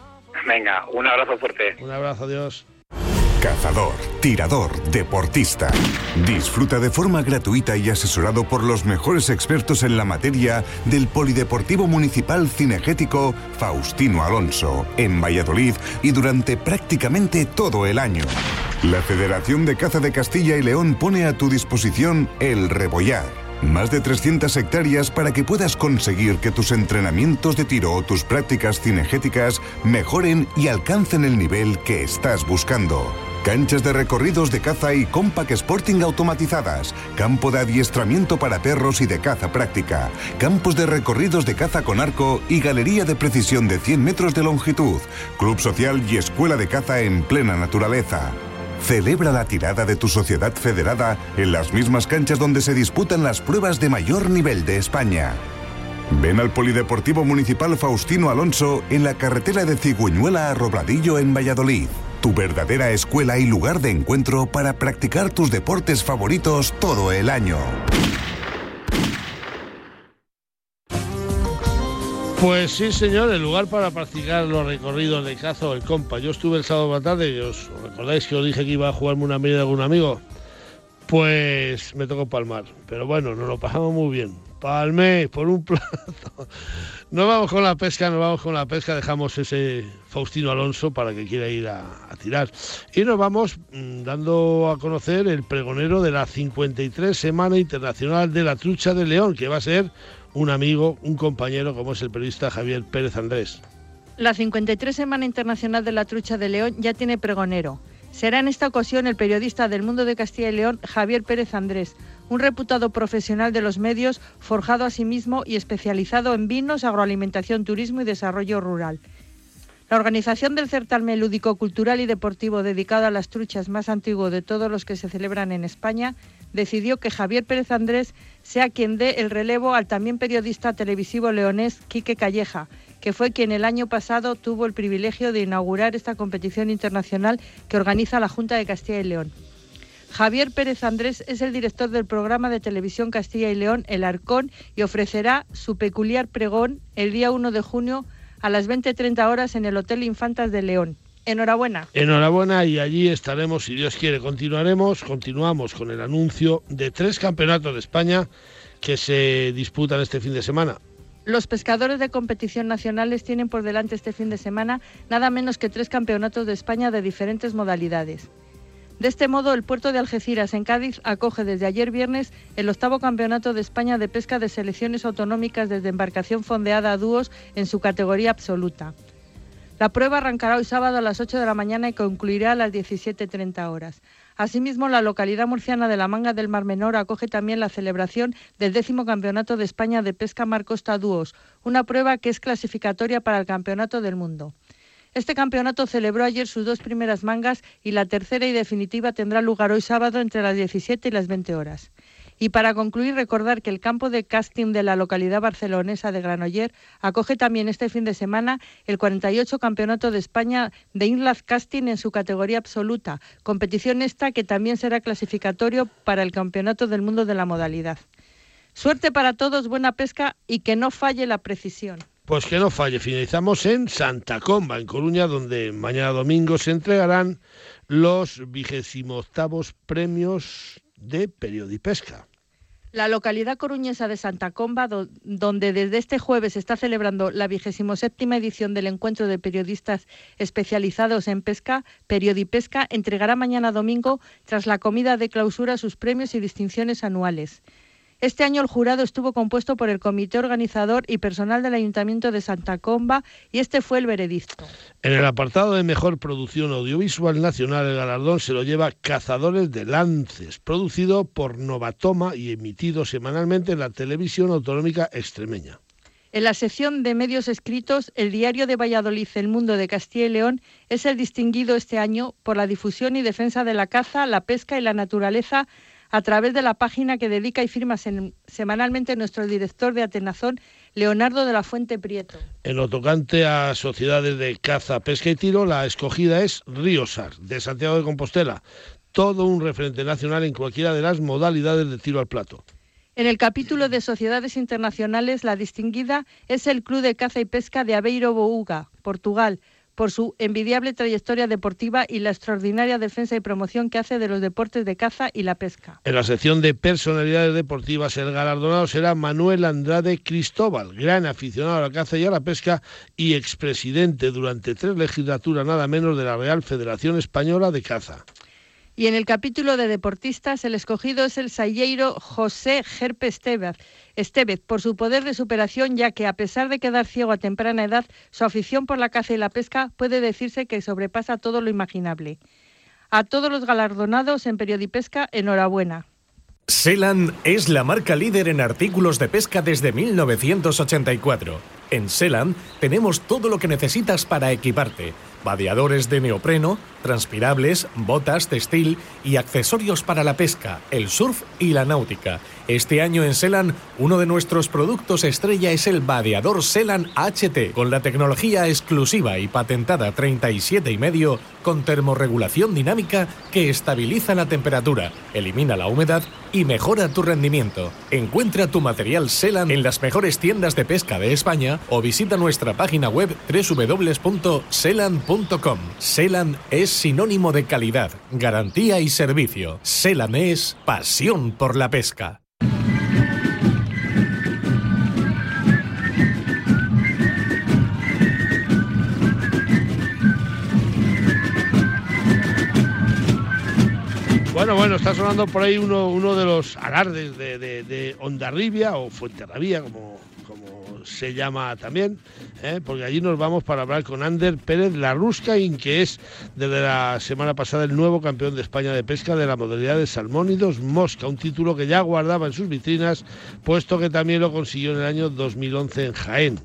Venga, un abrazo fuerte. Un abrazo, adiós. Cazador, tirador, deportista. Disfruta de forma gratuita y asesorado por los mejores expertos en la materia del Polideportivo Municipal Cinegético Faustino Alonso, en Valladolid y durante prácticamente todo el año. La Federación de Caza de Castilla y León pone a tu disposición el Rebollar. Más de trescientas hectáreas para que puedas conseguir que tus entrenamientos de tiro o tus prácticas cinegéticas mejoren y alcancen el nivel que estás buscando. Canchas de recorridos de caza y Compact Sporting automatizadas. Campo de adiestramiento para perros y de caza práctica. Campos de recorridos de caza con arco y galería de precisión de cien metros de longitud. Club social y escuela de caza en plena naturaleza. Celebra la tirada de tu sociedad federada en las mismas canchas donde se disputan las pruebas de mayor nivel de España. Ven al Polideportivo Municipal Faustino Alonso en la carretera de Cigüeñuela a Robladillo en Valladolid. Tu verdadera escuela y lugar de encuentro para practicar tus deportes favoritos todo el año. Pues sí, señor, el lugar para practicar los recorridos de caza o el compa. Yo estuve el sábado por la tarde y os recordáis que os dije que iba a jugarme una medida con un amigo. Pues me tocó palmar, pero bueno, nos lo pasamos muy bien. Palmé por un plato. Nos vamos con la pesca, nos vamos con la pesca, dejamos ese Faustino Alonso para que quiera ir a, a tirar. Y nos vamos mmm, dando a conocer el pregonero de la cincuenta y tres Semana Internacional de la Trucha de León, que va a ser un amigo, un compañero, como es el periodista Javier Pérez Andrés. La cincuenta y tres Semana Internacional de la Trucha de León ya tiene pregonero. Será en esta ocasión el periodista del Mundo de Castilla y León, Javier Pérez Andrés, un reputado profesional de los medios, forjado a sí mismo y especializado en vinos, agroalimentación, turismo y desarrollo rural. La organización del certamen lúdico, cultural y deportivo dedicado a las truchas más antiguo de todos los que se celebran en España decidió que Javier Pérez Andrés sea quien dé el relevo al también periodista televisivo leonés Quique Calleja, que fue quien el año pasado tuvo el privilegio de inaugurar esta competición internacional que organiza la Junta de Castilla y León. Javier Pérez Andrés es el director del programa de televisión Castilla y León, El Arcón, y ofrecerá su peculiar pregón el día uno de junio a las veinte treinta horas en el Hotel Infantas de León. Enhorabuena. Enhorabuena, y allí estaremos, si Dios quiere. Continuaremos, continuamos con el anuncio de tres campeonatos de España que se disputan este fin de semana. Los pescadores de competición nacionales tienen por delante este fin de semana nada menos que tres campeonatos de España de diferentes modalidades. De este modo, el puerto de Algeciras, en Cádiz, acoge desde ayer viernes el octavo campeonato de España de pesca de selecciones autonómicas desde embarcación fondeada a dúos en su categoría absoluta. La prueba arrancará hoy sábado a las ocho de la mañana y concluirá a las diecisiete treinta horas. Asimismo, la localidad murciana de la Manga del Mar Menor acoge también la celebración del décimo Campeonato de España de Pesca Mar Costa Dúos, una prueba que es clasificatoria para el Campeonato del Mundo. Este campeonato celebró ayer sus dos primeras mangas y la tercera y definitiva tendrá lugar hoy sábado entre las diecisiete y las veinte horas. Y para concluir, recordar que el campo de casting de la localidad barcelonesa de Granoller acoge también este fin de semana el cuarenta y ocho Campeonato de España de Inland Casting en su categoría absoluta, competición esta que también será clasificatorio para el Campeonato del Mundo de la modalidad. Suerte para todos, buena pesca y que no falle la precisión. Pues que no falle. Finalizamos en Santa Comba, en Coruña, donde mañana domingo se entregarán los vigésimo octavos premios de Periodipesca. La localidad coruñesa de Santa Comba, do, donde desde este jueves se está celebrando la vigésimo séptima edición del encuentro de periodistas especializados en pesca, Periodipesca, entregará mañana domingo, tras la comida de clausura, sus premios y distinciones anuales. Este año el jurado estuvo compuesto por el comité organizador y personal del Ayuntamiento de Santa Comba y este fue el veredicto. En el apartado de Mejor Producción Audiovisual Nacional, el galardón se lo lleva Cazadores de Lances, producido por Novatoma y emitido semanalmente en la televisión autonómica extremeña. En la sección de medios escritos, el diario de Valladolid, El Mundo de Castilla y León, es el distinguido este año por la difusión y defensa de la caza, la pesca y la naturaleza a través de la página que dedica y firma semanalmente nuestro director de Atenazón, Leonardo de la Fuente Prieto. En lo tocante a sociedades de caza, pesca y tiro, la escogida es Ríosar, de Santiago de Compostela, todo un referente nacional en cualquiera de las modalidades de tiro al plato. En el capítulo de sociedades internacionales, la distinguida es el Club de Caza y Pesca de Aveiro Bouga, Portugal, por su envidiable trayectoria deportiva y la extraordinaria defensa y promoción que hace de los deportes de caza y la pesca. En la sección de personalidades deportivas, el galardonado será Manuel Andrade Cristóbal, gran aficionado a la caza y a la pesca y expresidente durante tres legislaturas nada menos de la Real Federación Española de Caza. Y en el capítulo de deportistas, el escogido es el sailleiro José Gerpe Estevez, Estevez, por su poder de superación, ya que a pesar de quedar ciego a temprana edad, su afición por la caza y la pesca puede decirse que sobrepasa todo lo imaginable. A todos los galardonados en Periodipesca, enhorabuena. Selan es la marca líder en artículos de pesca desde mil novecientos ochenta y cuatro. En Selan tenemos todo lo que necesitas para equiparte: vadeadores de neopreno, transpirables, botas, textil y accesorios para la pesca, el surf y la náutica. Este año en Selan, uno de nuestros productos estrella es el vadeador Selan H T, con la tecnología exclusiva y patentada treinta y siete y medio, con termorregulación dinámica que estabiliza la temperatura, elimina la humedad y mejora tu rendimiento. Encuentra tu material Selan en las mejores tiendas de pesca de España o visita nuestra página web doble u doble u doble u punto selan punto com. Selan es sinónimo de calidad, garantía y servicio. Selan es pasión por la pesca. Bueno, bueno, está sonando por ahí uno, uno de los alardes de, de, de Hondarribia o Fuenterrabía, como, como se llama también, ¿eh? Porque allí nos vamos para hablar con Ander Pérez Larruscain, que es desde la semana pasada el nuevo campeón de España de pesca de la modalidad de salmónidos mosca, un título que ya guardaba en sus vitrinas, puesto que también lo consiguió en el año dos mil once en Jaén.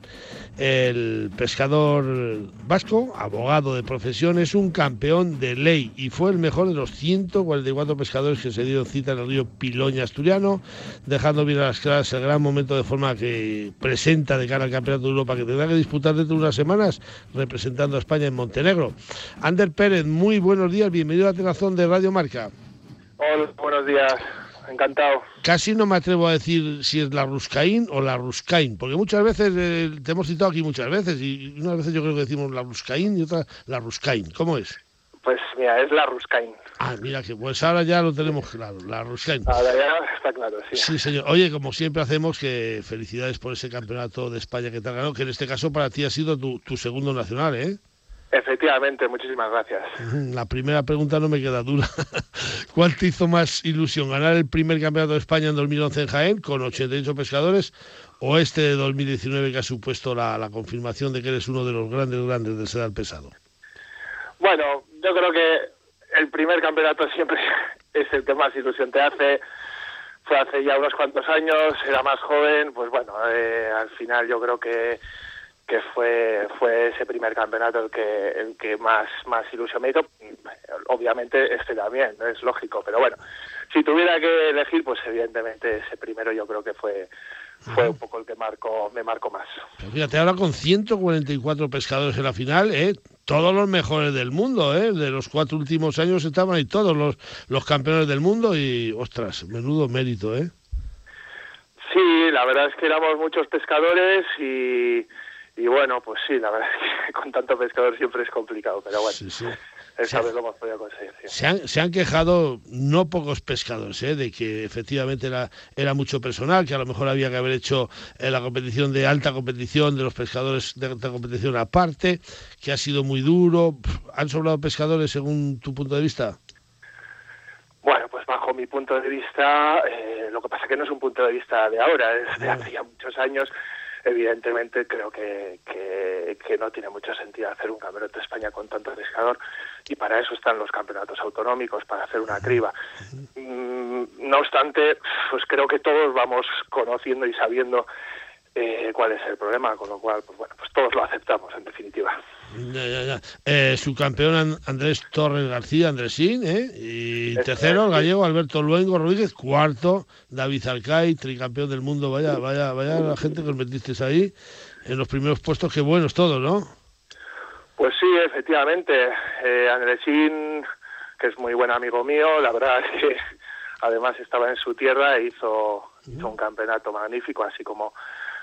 El pescador vasco, abogado de profesión, es un campeón de ley y fue el mejor de los ciento cuarenta y cuatro pescadores que se dieron cita en el río Piloña asturiano, dejando bien a las claras el gran momento de forma que presenta de cara al Campeonato de Europa, que tendrá que disputar dentro de unas semanas representando a España en Montenegro. Ander Pérez, muy buenos días, bienvenido a la Telazón de Radio Marca. Hola, buenos días. Encantado. Casi no me atrevo a decir si es Larruscain o Larruscain, porque muchas veces, eh, te hemos citado aquí muchas veces, y unas veces yo creo que decimos Larruscain y otras Larruscain. ¿Cómo es? Pues mira, es Larruscain. Ah, mira, que pues ahora ya lo tenemos claro, Larruscain. Ahora ya está claro, sí. Sí, señor. Oye, como siempre hacemos, que felicidades por ese campeonato de España que te ha ganado, que en este caso para ti ha sido tu, tu segundo nacional, ¿eh? Efectivamente, muchísimas gracias. La primera pregunta no me queda dura. ¿Cuál te hizo más ilusión? ¿Ganar el primer campeonato de España en dos mil once en Jaén con ochenta y ocho pescadores o este de dos mil diecinueve que ha supuesto la, la confirmación de que eres uno de los grandes grandes del sedal pesado? Bueno, yo creo que el primer campeonato siempre es el que más ilusión te hace. Fue hace ya unos cuantos años, era más joven, pues bueno, eh, al final yo creo que que fue fue ese primer campeonato el que el que más más ilusión me hizo. Obviamente este también, es lógico, pero bueno, si tuviera que elegir, pues evidentemente ese primero yo creo que fue fue un poco el que marcó me marcó más. Pero fíjate, ahora con ciento cuarenta y cuatro pescadores en la final, ¿eh? Todos los mejores del mundo, ¿eh? De los cuatro últimos años estaban ahí todos los, los campeones del mundo y, ostras, menudo mérito, ¿eh? Sí, la verdad es que éramos muchos pescadores y Y bueno, pues sí, la verdad es que con tanto pescador siempre es complicado, pero bueno, sí, sí. esta vez lo hemos podido conseguir. Sí. Se, han, se han quejado no pocos pescadores, ¿eh? De que efectivamente era, era mucho personal, que a lo mejor había que haber hecho eh, la competición de alta competición, de los pescadores de alta competición aparte, que ha sido muy duro. ¿Han sobrado pescadores según tu punto de vista? Bueno, pues bajo mi punto de vista, eh, lo que pasa que no es un punto de vista de ahora, es de hace ya muchos años. Evidentemente creo que, que, que no tiene mucho sentido hacer un campeonato de España con tanto pescador y para eso están los campeonatos autonómicos, para hacer una criba. Mm, no obstante, pues creo que todos vamos conociendo y sabiendo eh, cuál es el problema, con lo cual, pues bueno, pues todos lo aceptamos en definitiva. Ya, ya, ya. Eh, su campeón Andrés Torres García, Andresín, ¿eh? Y es, tercero, el gallego Alberto Luengo Rodríguez, cuarto, David Alcay, tricampeón del mundo. Vaya, vaya, vaya la gente que os metisteis ahí en los primeros puestos, qué buenos todos, ¿no? Pues sí, efectivamente. Eh, Andresín, que es muy buen amigo mío, la verdad es que además estaba en su tierra e hizo, hizo un campeonato magnífico, así como,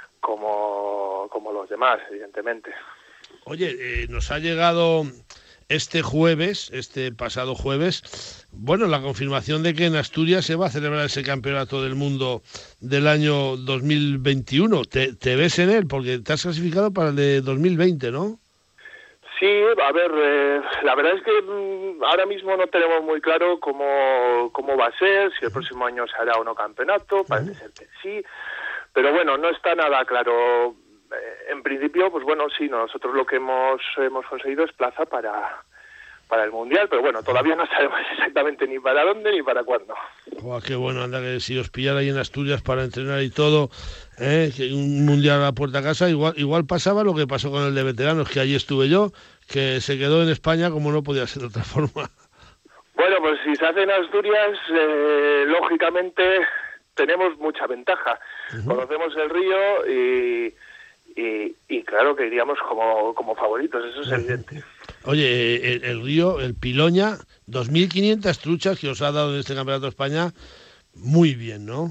como, como los demás, evidentemente. Oye, eh, nos ha llegado este jueves, este pasado jueves, bueno, la confirmación de que en Asturias se va a celebrar ese campeonato del mundo del año dos mil veintiuno. ¿Te, te ves en él? Porque te has clasificado para el de dos mil veinte, ¿no? Sí, a ver, eh, la verdad es que mm, ahora mismo no tenemos muy claro cómo, cómo va a ser, si el próximo año se hará o no campeonato, parece ser que sí, pero bueno, no está nada claro. En principio, pues bueno, sí, nosotros lo que hemos hemos conseguido es plaza para para el Mundial, pero bueno, todavía no sabemos exactamente ni para dónde ni para cuándo. Oh, qué bueno, anda, que si os pillara ahí en Asturias para entrenar y todo, ¿eh? Que un Mundial a la puerta a casa, igual, igual pasaba lo que pasó con el de veteranos, que allí estuve yo, que se quedó en España como no podía ser de otra forma. Bueno, pues si se hace en Asturias, eh, lógicamente tenemos mucha ventaja. Uh-huh. Conocemos el río y, y, y claro que iríamos como, como favoritos, eso es uh-huh. evidente. Oye, el, el río, el Piloña, dos mil quinientas truchas que os ha dado en este Campeonato de España, muy bien, ¿no?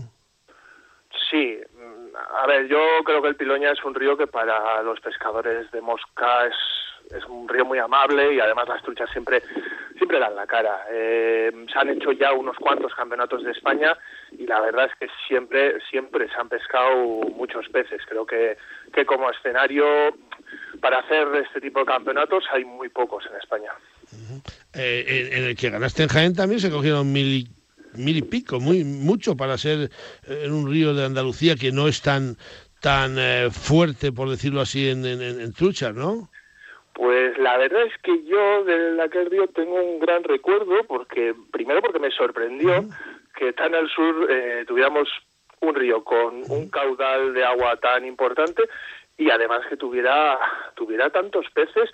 Sí, a ver, yo creo que el Piloña es un río que para los pescadores de mosca es... es un río muy amable y además las truchas siempre siempre dan la cara. Eh, se han hecho ya unos cuantos campeonatos de España y la verdad es que siempre siempre se han pescado muchos peces. Creo que, que como escenario para hacer este tipo de campeonatos hay muy pocos en España. Uh-huh. Eh, en, en el que ganaste en Jaén también se cogieron mil y, mil y pico, muy mucho para ser en un río de Andalucía que no es tan, tan eh, fuerte, por decirlo así, en, en, en truchas, ¿no? Pues la verdad es que yo de aquel río tengo un gran recuerdo, porque primero porque me sorprendió uh-huh. que tan al sur eh, tuviéramos un río con uh-huh. un caudal de agua tan importante y además que tuviera tuviera tantos peces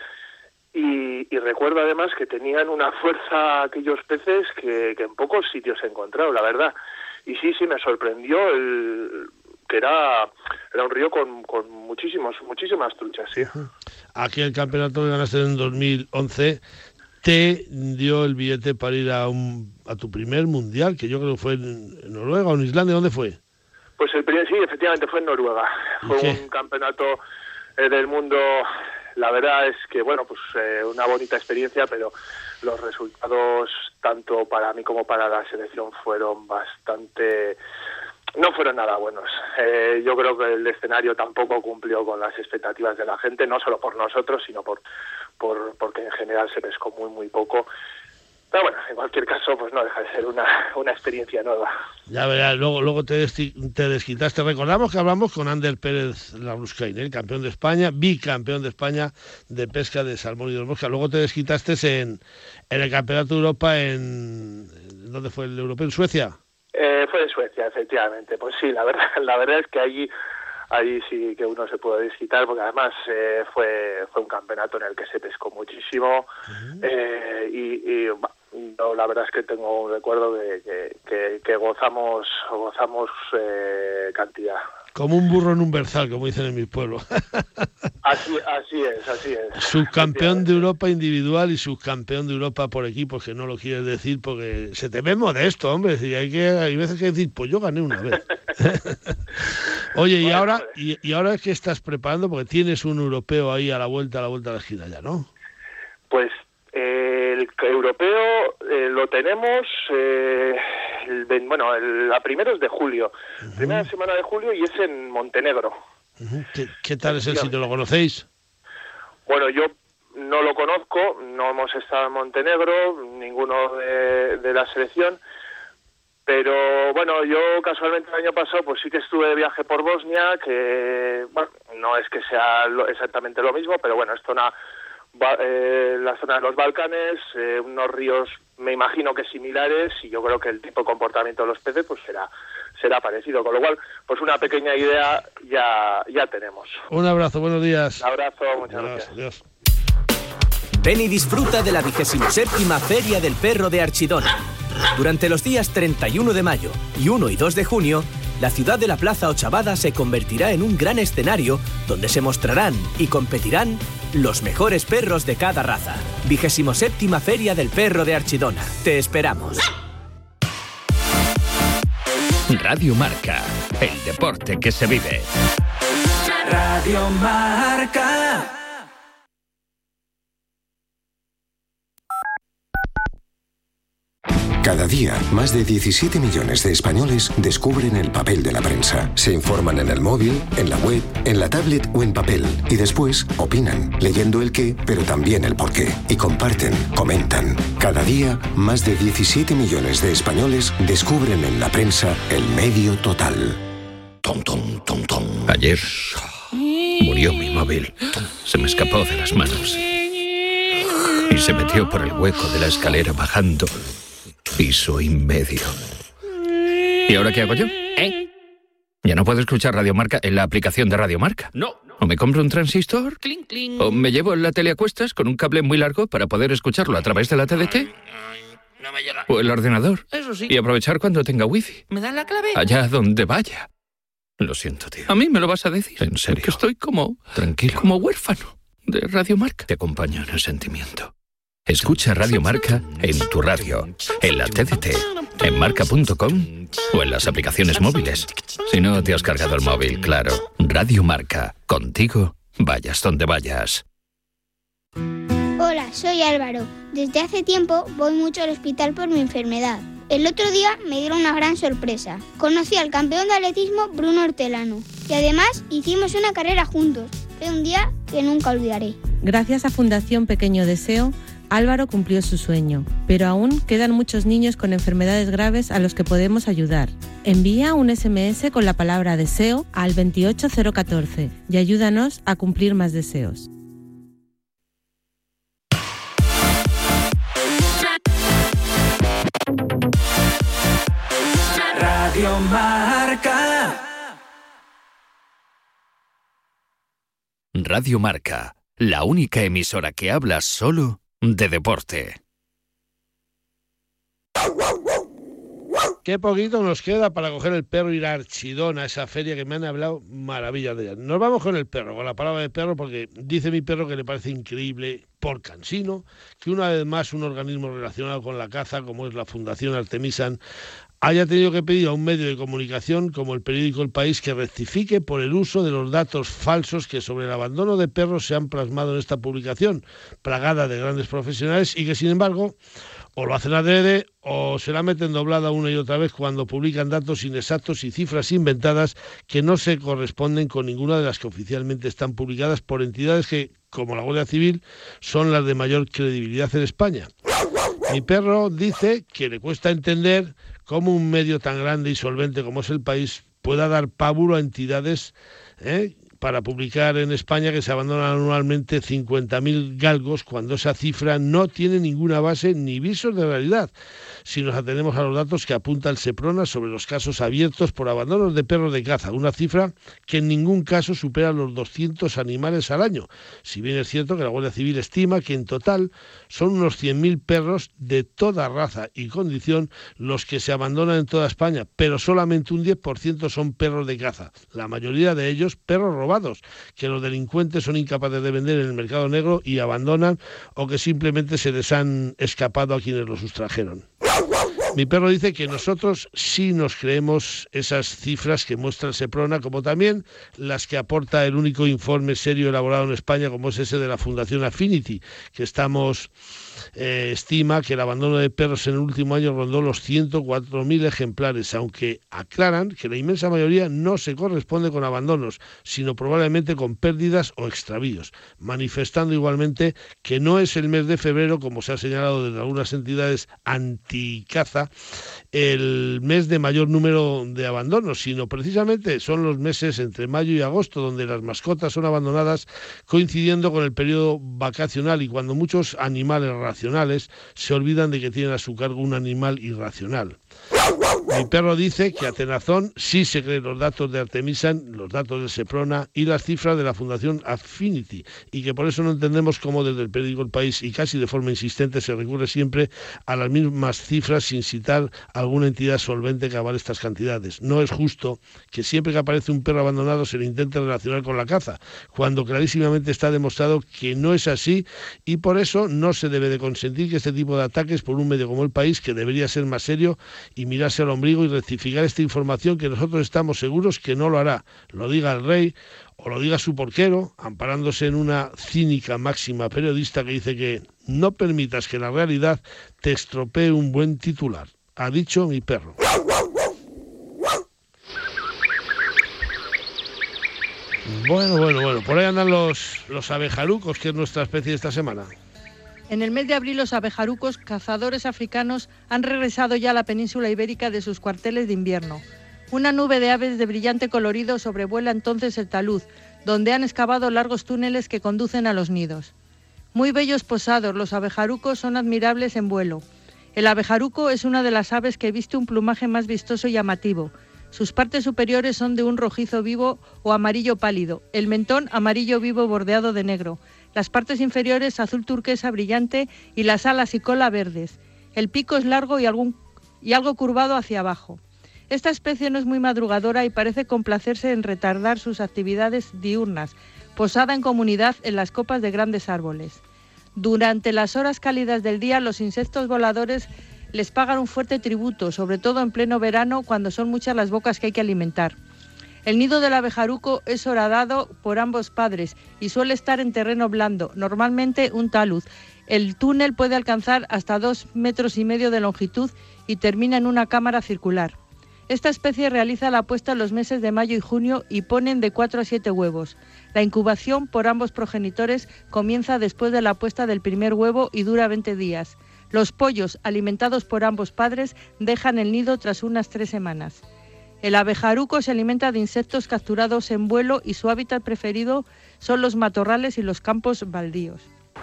y, y recuerdo además que tenían una fuerza aquellos peces que, que en pocos sitios he encontrado, la verdad. Y sí, sí, me sorprendió el... que era era un río con, con muchísimos muchísimas truchas, sí. Aquel campeonato que ganaste en dos mil once te dio el billete para ir a un a tu primer mundial, que yo creo que fue en Noruega o en Islandia. ¿Dónde fue? Pues el primer, sí, efectivamente fue en Noruega. Fue un campeonato eh, del mundo. La verdad es que, bueno, pues eh, una bonita experiencia, pero los resultados, tanto para mí como para la selección, fueron bastante... no fueron nada buenos. Eh, yo creo que el escenario tampoco cumplió con las expectativas de la gente, no solo por nosotros, sino por, por porque en general se pescó muy, muy poco. Pero bueno, en cualquier caso, pues no deja de ser una, una experiencia nueva. Ya verás, luego, luego te, desti- te desquitaste. Recordamos que hablamos con Ander Pérez Labruscain, el campeón de España, bicampeón de España de pesca de salmón y de mosca. Luego te desquitaste en, en el Campeonato de Europa en... ¿dónde fue el europeo? ¿En Suecia? Eh, fue en Suecia, efectivamente. Pues sí, la verdad, la verdad es que allí, allí sí que uno se puede desquitar, porque además eh, fue fue un campeonato en el que se pescó muchísimo. Uh-huh. eh, y, y yo la verdad es que tengo un recuerdo de que, que, que gozamos gozamos eh, cantidad. Como un burro en un berzal, como dicen en mi pueblo. Así, así es, así es. Subcampeón de Europa individual y subcampeón de Europa por equipos, que no lo quieres decir porque se te ve modesto, hombre. Y hay que hay veces que decir, pues yo gané una vez. Oye, y ahora y, y ahora es que estás preparando, porque tienes un europeo ahí a la vuelta, a la vuelta de la esquina ya, ¿no? Pues eh, el europeo eh, lo tenemos, eh, el, bueno, el, la primera es de julio, uh-huh. primera semana de julio, y es en Montenegro. Uh-huh. ¿Qué, qué tal es el sitio? ¿Lo conocéis? Bueno, yo no lo conozco, no hemos estado en Montenegro, ninguno de, de la selección, pero bueno, yo casualmente el año pasado pues sí que estuve de viaje por Bosnia, que bueno, no es que sea lo, exactamente lo mismo, pero bueno, es zona, eh, la zona de los Balcanes, eh, unos ríos me imagino que similares, y yo creo que el tipo de comportamiento de los peces pues será será parecido, con lo cual pues una pequeña idea ya ya tenemos. Un abrazo, buenos días. Un abrazo, muchas adiós, gracias. Adiós. Ven y disfruta de la vigésimo séptima Feria del Perro de Archidona. Durante los días treinta y uno de mayo y uno y dos de junio, la ciudad de la Plaza Ochavada se convertirá en un gran escenario donde se mostrarán y competirán los mejores perros de cada raza. vigésimo séptima Feria del Perro de Archidona. Te esperamos. Radio Marca, el deporte que se vive. Radio Marca. Cada día, más de diecisiete millones de españoles descubren el papel de la prensa. Se informan en el móvil, en la web, en la tablet o en papel. Y después opinan, leyendo el qué, pero también el por qué. Y comparten, comentan. Cada día, más de diecisiete millones de españoles descubren en la prensa el medio total. Tom, tom, tom, tom. Ayer murió mi móvil. Se me escapó de las manos. Y se metió por el hueco de la escalera bajando piso y medio. ¿Y ahora qué hago yo? ¿Eh? Ya no puedo escuchar Radio Marca en la aplicación de Radio Marca. No. O me compro un transistor, clink, clink. O me llevo la tele a cuestas con un cable muy largo para poder escucharlo a través de la T D T. No me llega. O el ordenador. Eso sí. Y aprovechar cuando tenga wifi. ¿Me das la clave? Allá donde vaya. Lo siento, tío. ¿A mí me lo vas a decir? En serio. Que estoy como... Tranquilo. Como huérfano de Radio Marca. Te acompaño en el sentimiento. Escucha Radio Marca en tu radio, en la T D T, en marca punto com o en las aplicaciones móviles. Si no te has cargado el móvil, claro. Radio Marca. Contigo, vayas donde vayas. Hola, soy Álvaro. Desde hace tiempo voy mucho al hospital por mi enfermedad. El otro día me dieron una gran sorpresa. Conocí al campeón de atletismo Bruno Hortelano y además hicimos una carrera juntos. Fue un día que nunca olvidaré. Gracias a Fundación Pequeño Deseo, Álvaro cumplió su sueño, pero aún quedan muchos niños con enfermedades graves a los que podemos ayudar. Envía un ese eme ese con la palabra deseo al veintiocho cero catorce y ayúdanos a cumplir más deseos. Radio Marca. Radio Marca, la única emisora que habla solo de deporte. Qué poquito nos queda para coger el perro y ir a Archidona, esa feria que me han hablado maravillas de ella. Nos vamos con el perro, con la palabra de perro, porque dice mi perro que le parece increíble, por cansino, que una vez más un organismo relacionado con la caza, como es la Fundación Artemisan, haya tenido que pedir a un medio de comunicación como el periódico El País que rectifique por el uso de los datos falsos que sobre el abandono de perros se han plasmado en esta publicación, plagada de grandes profesionales y que, sin embargo, o lo hacen adrede o se la meten doblada una y otra vez cuando publican datos inexactos y cifras inventadas que no se corresponden con ninguna de las que oficialmente están publicadas por entidades que, como la Guardia Civil, son las de mayor credibilidad en España. Mi perro dice que le cuesta entender cómo un medio tan grande y solvente como es El País pueda dar pábulo a entidades ¿eh? para publicar en España que se abandonan anualmente cincuenta mil galgos cuando esa cifra no tiene ninguna base ni visos de realidad. Si nos atenemos a los datos que apunta el Seprona sobre los casos abiertos por abandonos de perros de caza, una cifra que en ningún caso supera los doscientos animales al año. Si bien es cierto que la Guardia Civil estima que en total son unos cien mil perros de toda raza y condición los que se abandonan en toda España, pero solamente un diez por ciento son perros de caza, la mayoría de ellos perros robados, que los delincuentes son incapaces de vender en el mercado negro y abandonan o que simplemente se les han escapado a quienes los sustrajeron. Mi perro dice que nosotros sí nos creemos esas cifras que muestra el Seprona, como también las que aporta el único informe serio elaborado en España, como es ese de la Fundación Affinity, que estamos eh, estima que el abandono de perros en el último año rondó los ciento cuatro mil ejemplares, aunque aclaran que la inmensa mayoría no se corresponde con abandonos, sino probablemente con pérdidas o extravíos, manifestando igualmente que no es el mes de febrero, como se ha señalado desde algunas entidades anticaza, el mes de mayor número de abandonos, sino precisamente son los meses entre mayo y agosto donde las mascotas son abandonadas coincidiendo con el periodo vacacional y cuando muchos animales racionales se olvidan de que tienen a su cargo un animal irracional. Mi perro dice que a Tenazón sí se cree los datos de Artemisan, los datos del Seprona y las cifras de la Fundación Affinity y que por eso no entendemos cómo desde el periódico El País y casi de forma insistente se recurre siempre a las mismas cifras sin citar a alguna entidad solvente que avale estas cantidades. No es justo que siempre que aparece un perro abandonado se le intente relacionar con la caza, cuando clarísimamente está demostrado que no es así y por eso no se debe de consentir que este tipo de ataques por un medio como El País, que debería ser más serio y mirarse al ombligo y rectificar esta información que nosotros estamos seguros que no lo hará, lo diga el rey o lo diga su porquero, amparándose en una cínica máxima periodista que dice que no permitas que la realidad te estropee un buen titular. Ha dicho mi perro. Bueno, bueno, bueno, por ahí andan los, los abejarucos, que es nuestra especie esta semana. En el mes de abril los abejarucos, cazadores africanos, han regresado ya a la península ibérica de sus cuarteles de invierno. Una nube de aves de brillante colorido sobrevuela entonces el talud, donde han excavado largos túneles que conducen a los nidos. Muy bellos posados, los abejarucos son admirables en vuelo. El abejaruco es una de las aves que viste un plumaje más vistoso y llamativo. Sus partes superiores son de un rojizo vivo o amarillo pálido, el mentón amarillo vivo bordeado de negro, las partes inferiores azul turquesa brillante y las alas y cola verdes. El pico es largo y, algún, y algo curvado hacia abajo. Esta especie no es muy madrugadora y parece complacerse en retardar sus actividades diurnas, posada en comunidad en las copas de grandes árboles. Durante las horas cálidas del día, los insectos voladores les pagan un fuerte tributo, sobre todo en pleno verano, cuando son muchas las bocas que hay que alimentar. El nido del abejaruco es horadado por ambos padres y suele estar en terreno blando, normalmente un talud. El túnel puede alcanzar hasta dos metros y medio de longitud y termina en una cámara circular. Esta especie realiza la puesta en los meses de mayo y junio y ponen de cuatro a siete huevos. La incubación por ambos progenitores comienza después de la puesta del primer huevo y dura veinte días. Los pollos, alimentados por ambos padres, dejan el nido tras unas tres semanas. El abejaruco se alimenta de insectos capturados en vuelo y su hábitat preferido son los matorrales y los campos baldíos.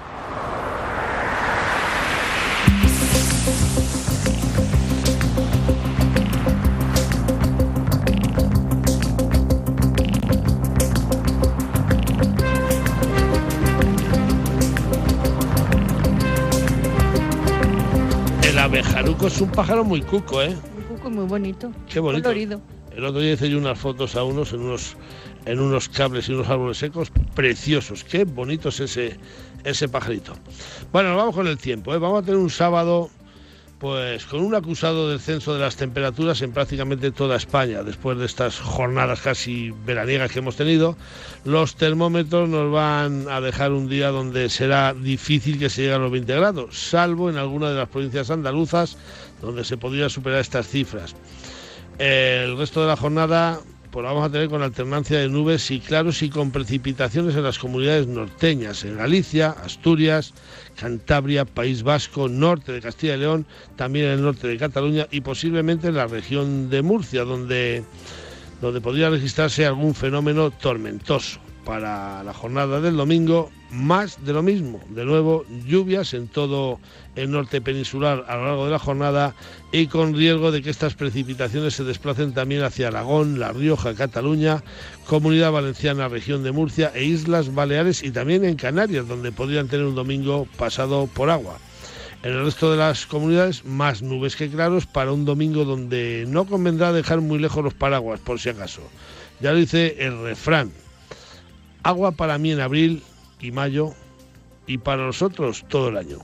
El abejaruco es un pájaro muy cuco, ¿eh? Muy cuco y muy bonito. Qué bonito. Colorido. El otro día hice yo unas fotos a unos en unos en unos cables y unos árboles secos preciosos. Qué bonito es ese, ese pajarito. Bueno, nos vamos con el tiempo, ¿eh? Vamos a tener un sábado pues con un acusado descenso de las temperaturas en prácticamente toda España. Después de estas jornadas casi veraniegas que hemos tenido, los termómetros nos van a dejar un día donde será difícil que se llegue a los veinte grados, salvo en alguna de las provincias andaluzas donde se podría superar estas cifras. El resto de la jornada pues la vamos a tener con alternancia de nubes y claros y con precipitaciones en las comunidades norteñas, en Galicia, Asturias, Cantabria, País Vasco, norte de Castilla y León, también en el norte de Cataluña y posiblemente en la región de Murcia, donde, donde podría registrarse algún fenómeno tormentoso. Para la jornada del domingo, más de lo mismo. De nuevo, lluvias en todo el norte peninsular a lo largo de la jornada y con riesgo de que estas precipitaciones se desplacen también hacia Aragón, La Rioja, Cataluña, Comunidad Valenciana, región de Murcia e Islas Baleares y también en Canarias, donde podrían tener un domingo pasado por agua. En el resto de las comunidades, más nubes que claros para un domingo donde no convendrá dejar muy lejos los paraguas, por si acaso. Ya lo dice el refrán. Agua para mí en abril y mayo y para nosotros todo el año.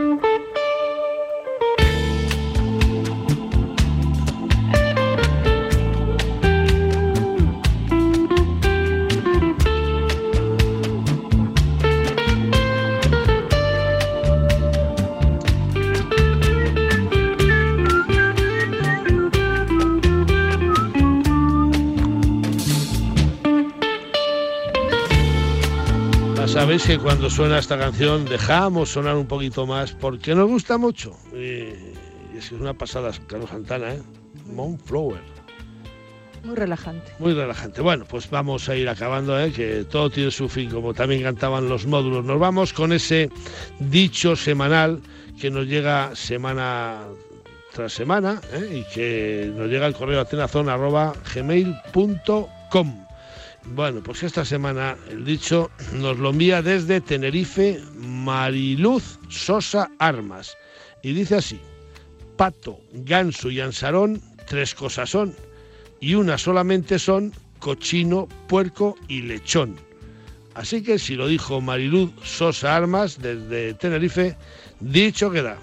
Sabéis que cuando suena esta canción dejamos sonar un poquito más porque nos gusta mucho. Y es que es una pasada, Carlos Santana, ¿eh? Moonflower. Muy relajante. Muy relajante. Bueno, pues vamos a ir acabando, ¿eh? Que todo tiene su fin, como también cantaban los módulos. Nos vamos con ese dicho semanal que nos llega semana tras semana, ¿eh? Y que nos llega al correo atenazón arroba gmail punto com. Bueno, pues esta semana el dicho nos lo envía desde Tenerife Mariluz Sosa Armas y dice así: pato, ganso y ansarón, tres cosas son, y una solamente son cochino, puerco y lechón. Así que si lo dijo Mariluz Sosa Armas desde Tenerife, dicho queda.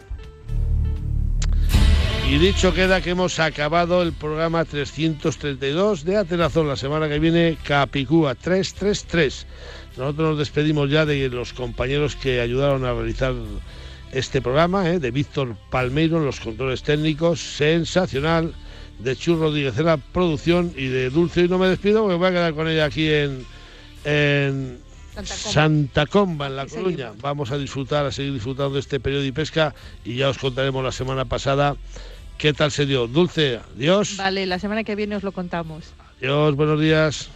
Y dicho queda que hemos acabado el programa trescientos treinta y dos de Atenazón. La semana que viene, Capicúa trescientos treinta y tres. Nosotros nos despedimos ya de los compañeros que ayudaron a realizar este programa, ¿eh? De Víctor Palmeiro en los controles técnicos, sensacional, de Chus Rodríguez en la producción y de Dulce. Y no me despido porque voy a quedar con ella aquí en, en Santa Comba, Santa Comba en La Coruña. Vamos a disfrutar, a seguir disfrutando de este periodo y pesca y ya os contaremos la semana pasada qué tal se dio. Dulce, adiós. Vale, la semana que viene os lo contamos. Adiós, buenos días.